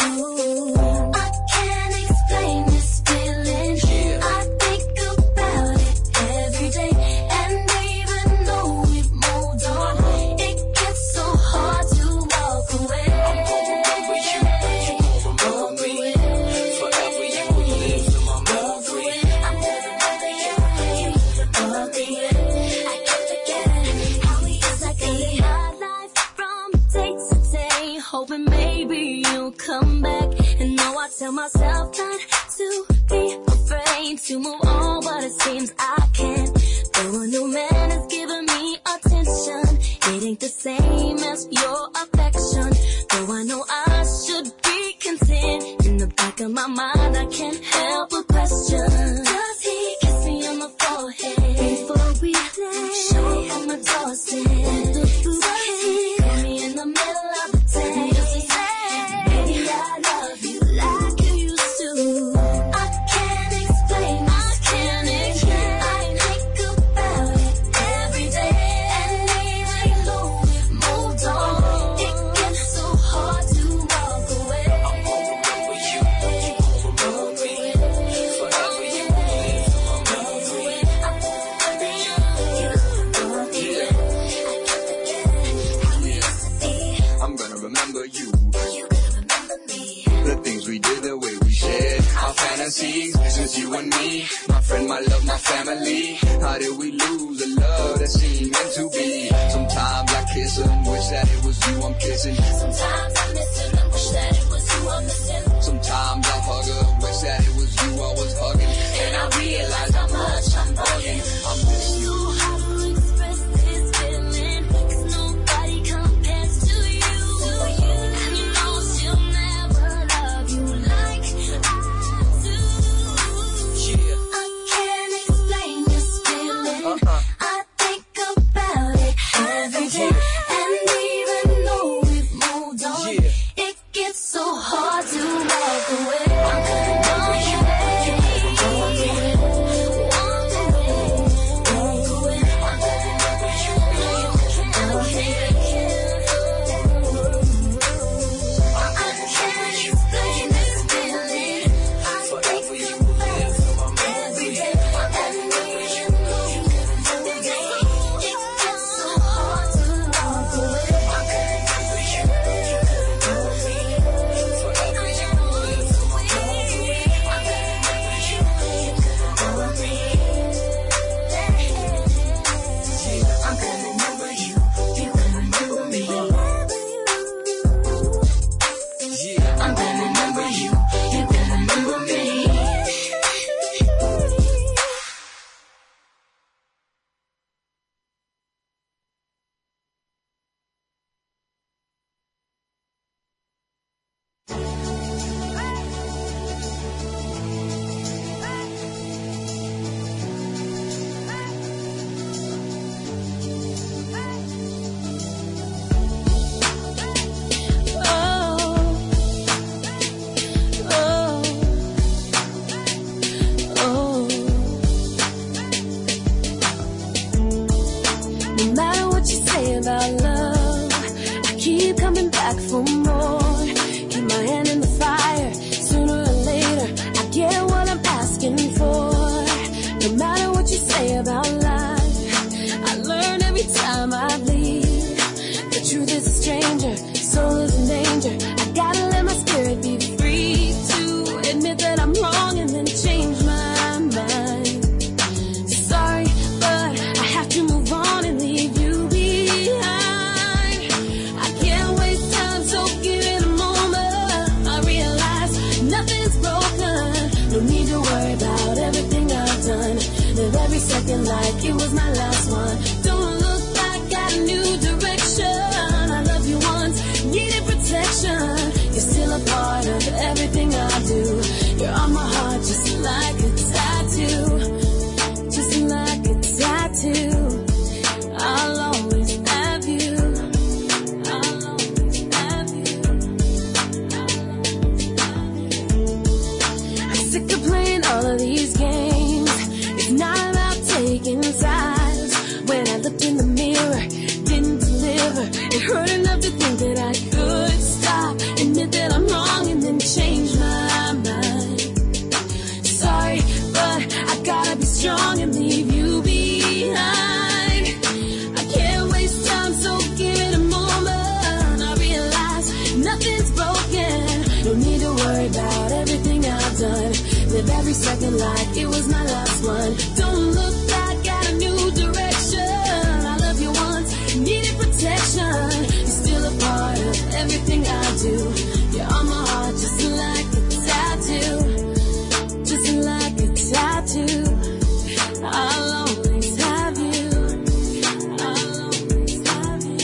I can't explain this feeling, I think about it every day, and even though we've moved on, it gets so hard to walk away. I'm gon' remember you, you gon' remember me. Forever you will live in my memory. I'm gonna remember you, you remember me. I can't forget how we used to get high life from day to day, hoping maybe you'll come back. And now I tell myself not to be afraid to move on, but it seems I can't. Though a new man is giving me attention, it ain't the same as your affection. Though I know I should be content, in the back of my mind I can't help but question, does he kiss me on the forehead before we play? Show up on my doorstep with the bouquet, call me in the middle of the day. Does he say, baby I love you like you used to? I can't explain, I can't explain. I think about it every day, and even though we've moved on, it gets so hard to walk away. I'm gon' remember you, you gon' remember me. Forever you will live in my memory. I'm gonna remember you, you remember me. I can't forget how we used to be. I'm gonna remember you, You gotta remember me. the things we did, the way we shared our fantasies. Since you and me, my friend, my love, my family. How did we lose a love that seemed meant to be? Sometimes I kiss and wish that it was you I'm kissing. Sometimes I miss her and wish that it was you I'm missing. Sometimes I hug her and wish that it was you I was hugging. And I realize how much I'm bugging. I miss you. How to express this feeling, 'cause nobody compares to you. I know she'll never love you like I do. Yeah. I can't explain this feeling, Uh-uh. I think about it every day, and even though we've moved on, Yeah. it gets so hard to walk away. I'm gonna remember you, you gon' remember me. walk away, walk away. I'm gonna remember you, you remember me. I can't explain this feeling, I Forever think you will about live in my every memory. day, and even though you remember me, it gets so hard to walk away. I can remember you, you remember me. Forever you will live in my memory. I can remember you, you remember me. Yeah, I can remember you, you remember me. Yeah, I'm gonna remember you, you can remember me. No matter what you say about love, I keep coming back for more. Keep my hand in the fire. Sooner or later, I get what I'm asking for. No matter what you say about life, I learn every time I bleed. The truth is a stranger, soul is in danger. I gotta let my spirit be free to admit that I'm wrong and then change my mind. Sorry, but I have to move on and leave you behind. I can't waste time, so give it a moment. I realize nothing's broken. No need to worry about everything I've done. Live every second like it was my last every second like it was my last one. Don't look back, got a new direction. I love you once, needed protection. You're still a part of everything I do. You're on my heart just like a tattoo. Just like a tattoo. I'll always have you. I'll always have you.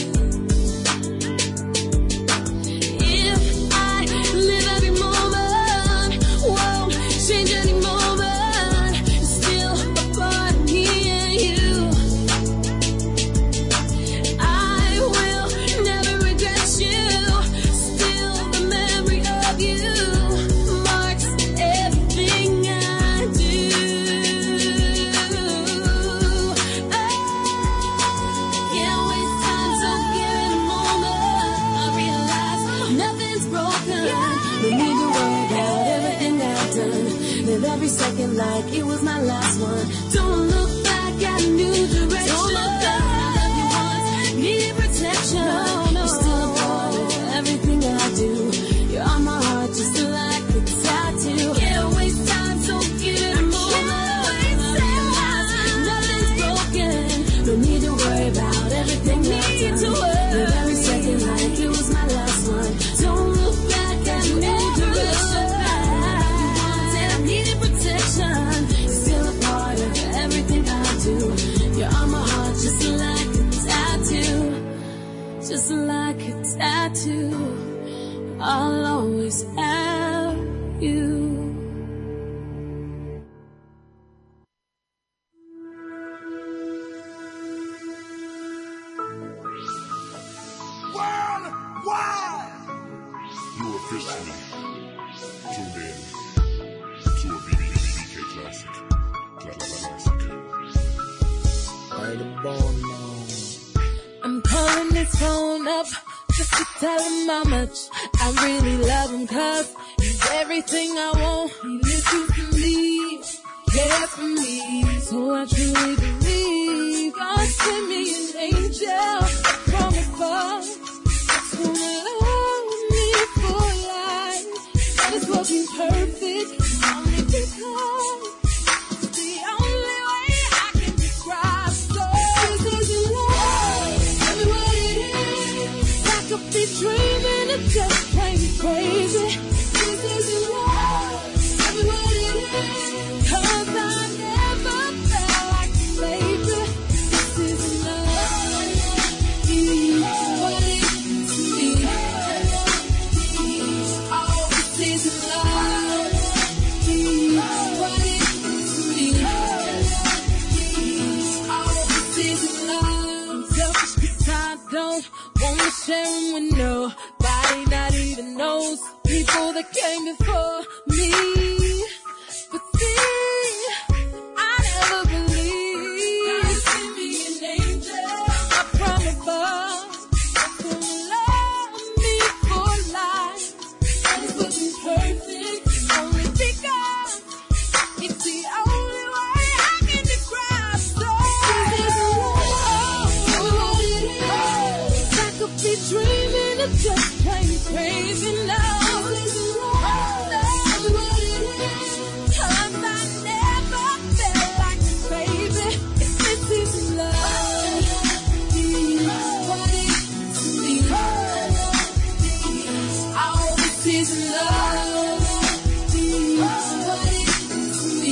If I live every moment, won't change any moment, it's still a part of me and you. I will never regret you. Still the memory of you marks everything I do. Can't waste time, so give it a moment. I realize nothing's broken. No need to worry about everything I've done. Live every second like it was my last one. Don't look back, got a new direction. Don't look back, I love you once, needed protection. No, no. You're still a part of everything I do. You're on my heart just like a tattoo. Can't waste time, so give it a moment. Nothing's broken. No need to worry about everything I've done. Live every second like it was my last one. Don't look back, got a new direction. I needed protection. You're still a part of everything I do. You're on my heart just like a tattoo. Just like a tattoo. I'll always have you. Worldwide! You officially tuned in to a B B B K classic. Classic. I'm calling this phone up just to tell him how much I really love him, cause he's everything I want. He listens to me, cares for me, so I truly believe God sent me an angel from above that's gonna love me for life. That is working perfect, only because it's the only way I can describe. So this is love, tell me what it is. I could be dreaming of just plain crazy. This is love, tell me what it is. Cause I never felt like this, baby. This is love, what it is to me. Oh, this is love, what it is to me. Oh, this is love. I'm selfish 'cause I don't wanna share him with nobody, not even those people that came before me. But see, I never believed in me an angel up from above that's gonna love me for life. And it's looking perfect, only because it's the only way I can describe. So this is love, what it is. I could be dreaming of just plain crazy now. This is love, what it is. Cause I never felt like this, baby. This is love, what it is to me. Oh, this is love, what it is to me.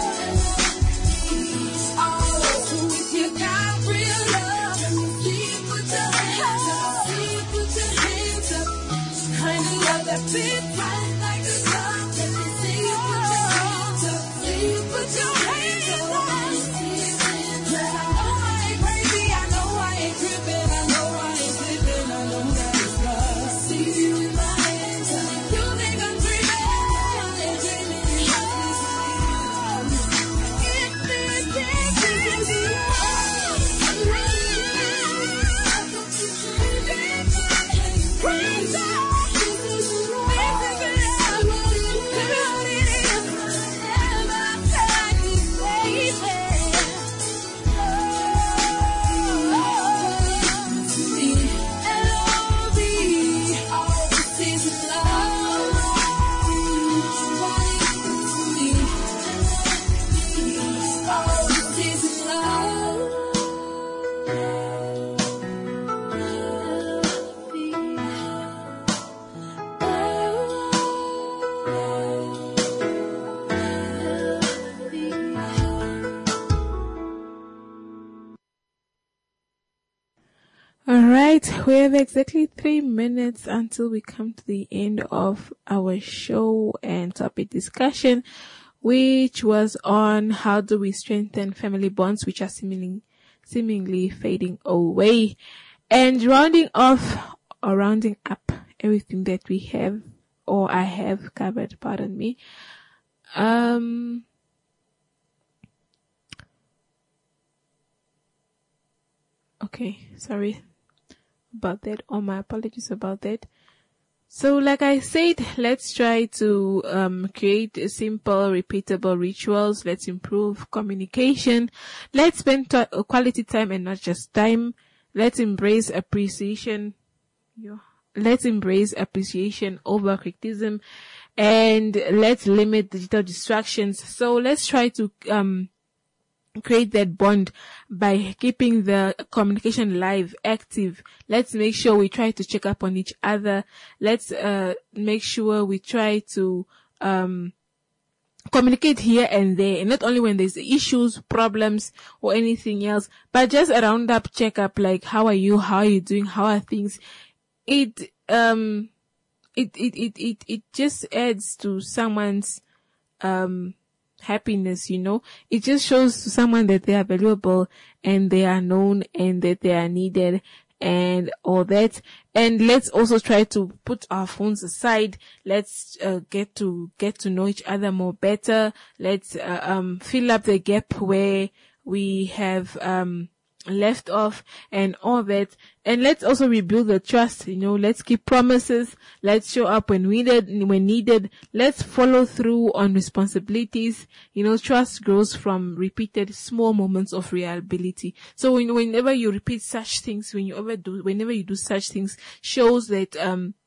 Oh, so if you got real love, please put your hands up, please put your hands up. Kind of love that big right like the sun. Let me see you put your hands up, please put your hands up. Cause I know I ain't crazy, I know I ain't tripping, I know I ain't slipping, I know that it's love. I see you in my hands up. You think I'm dreaming, I'm dreaming, if this is love, crazy. This is love. right, we have exactly three minutes until we come to the end of our show and topic discussion, which was on how do we strengthen family bonds which are seemingly, seemingly fading away. And rounding off or rounding up everything that we have or I have covered, pardon me. Um, okay, sorry about that, or my apologies about that. So like I said, let's try to um create a simple, repeatable rituals. Let's improve communication. Let's spend t- quality time and not just time. Let's embrace appreciation. Yeah. Let's embrace appreciation over criticism, and let's limit digital distractions. So let's try to um create that bond by keeping the communication live, active. Let's make sure we try to check up on each other. Let's uh make sure we try to um communicate here and there, and not only when there's issues, problems, or anything else, but just a round-up check-up, like how are you, how are you doing, how are things. It um it it it it it just adds to someone's um happiness, you know. It just shows to someone that they are valuable and they are known and that they are needed and all that. And let's also try to put our phones aside. Let's uh, get to get to know each other more better. Let's uh, um fill up the gap where we have um left off and all that. And let's also rebuild the trust, you know. Let's keep promises. Let's show up when needed, when needed. Let's follow through on responsibilities. You know, trust grows from repeated small moments of reliability. So when, whenever you repeat such things, when you ever do, whenever you do such things, shows that, um,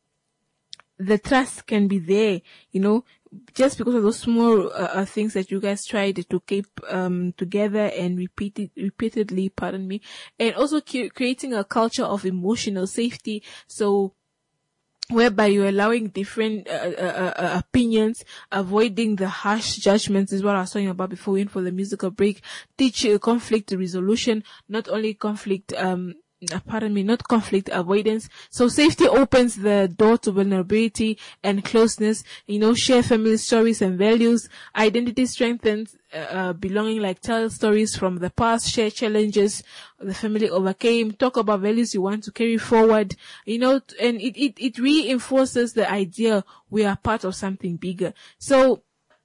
the trust can be there, you know, just because of those small uh, uh, things that you guys tried to keep um together and repeat it repeatedly, pardon me, and also cu- creating a culture of emotional safety. So whereby you're allowing different uh, uh, uh, opinions, avoiding the harsh judgments is what I was talking about before we went for the musical break. Teach uh, conflict resolution, not only conflict um Uh, pardon me, not conflict avoidance. So safety opens the door to vulnerability and closeness. You know, share family stories and values. Identity strengthens uh, uh, belonging, like tell stories from the past, share challenges the family overcame, talk about values you want to carry forward. You know, and it, it, it reinforces the idea we are part of something bigger. So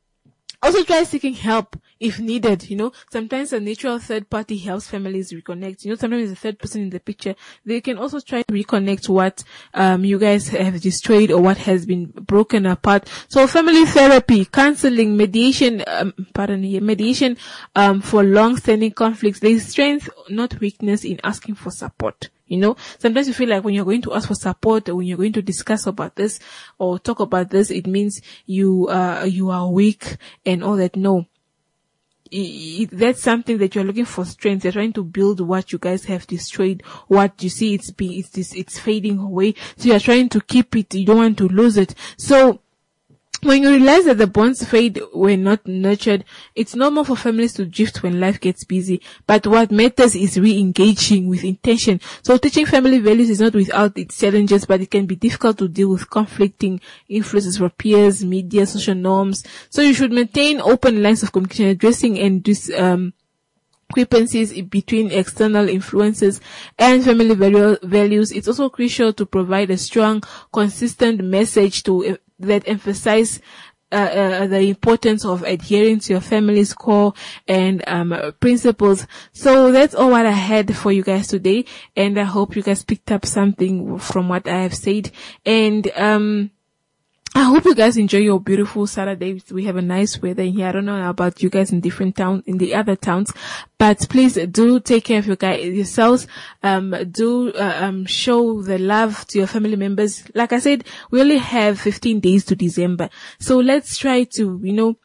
also try seeking help if needed, you know. Sometimes a neutral third party helps families reconnect. You know, sometimes the third person in the picture, they can also try to reconnect what um you guys have destroyed or what has been broken apart. So family therapy, counseling, mediation, um, pardon me, mediation um for long-standing conflicts. There is strength, not weakness, in asking for support. You know, sometimes you feel like when you're going to ask for support or when you're going to discuss about this or talk about this, it means you, uh, you are weak and all that. No. It, it, that's something that you're looking for strength. You're trying to build what you guys have destroyed. What you see, it's be, it's this, it's fading away. So you're trying to keep it. You don't want to lose it. So, when you realize that the bonds fade when not nurtured, it's normal for families to drift when life gets busy. But what matters is re-engaging with intention. So teaching family values is not without its challenges, but it can be difficult to deal with conflicting influences from peers, media, social norms. So you should maintain open lines of communication, addressing and dis, um, discrepancies between external influences and family value, values. It's also crucial to provide a strong, consistent message to uh, that emphasize uh, uh, the importance of adhering to your family's core and um principles. So that's all what I had for you guys today, and I hope you guys picked up something from what I have said. And um I hope you guys enjoy your beautiful Saturday. We have a nice weather in here. I don't know about you guys in different towns, in the other towns, but please do take care of your guys, yourselves. Um, do, uh, um, show the love to your family members. Like I said, we only have fifteen days to December. So let's try to, you know,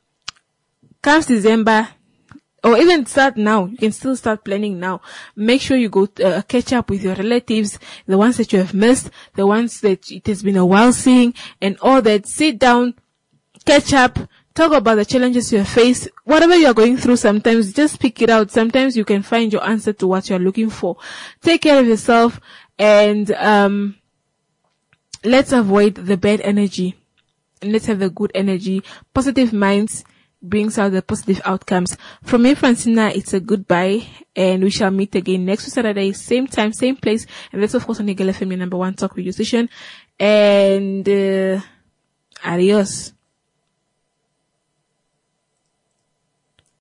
comes December, or even start now. You can still start planning now. Make sure you go uh, catch up with your relatives, the ones that you have missed, the ones that it has been a while seeing, and all that. Sit down, catch up, talk about the challenges you have faced. Whatever you are going through, sometimes just pick it out. Sometimes you can find your answer to what you are looking for. Take care of yourself. And, um, let's avoid the bad energy. And let's have the good energy. Positive minds brings out the positive outcomes. From me, Francina, it's a goodbye, and we shall meet again next Saturday, same time, same place, and that's of course on Eagle F M, your number one talk radio station. And uh, adios.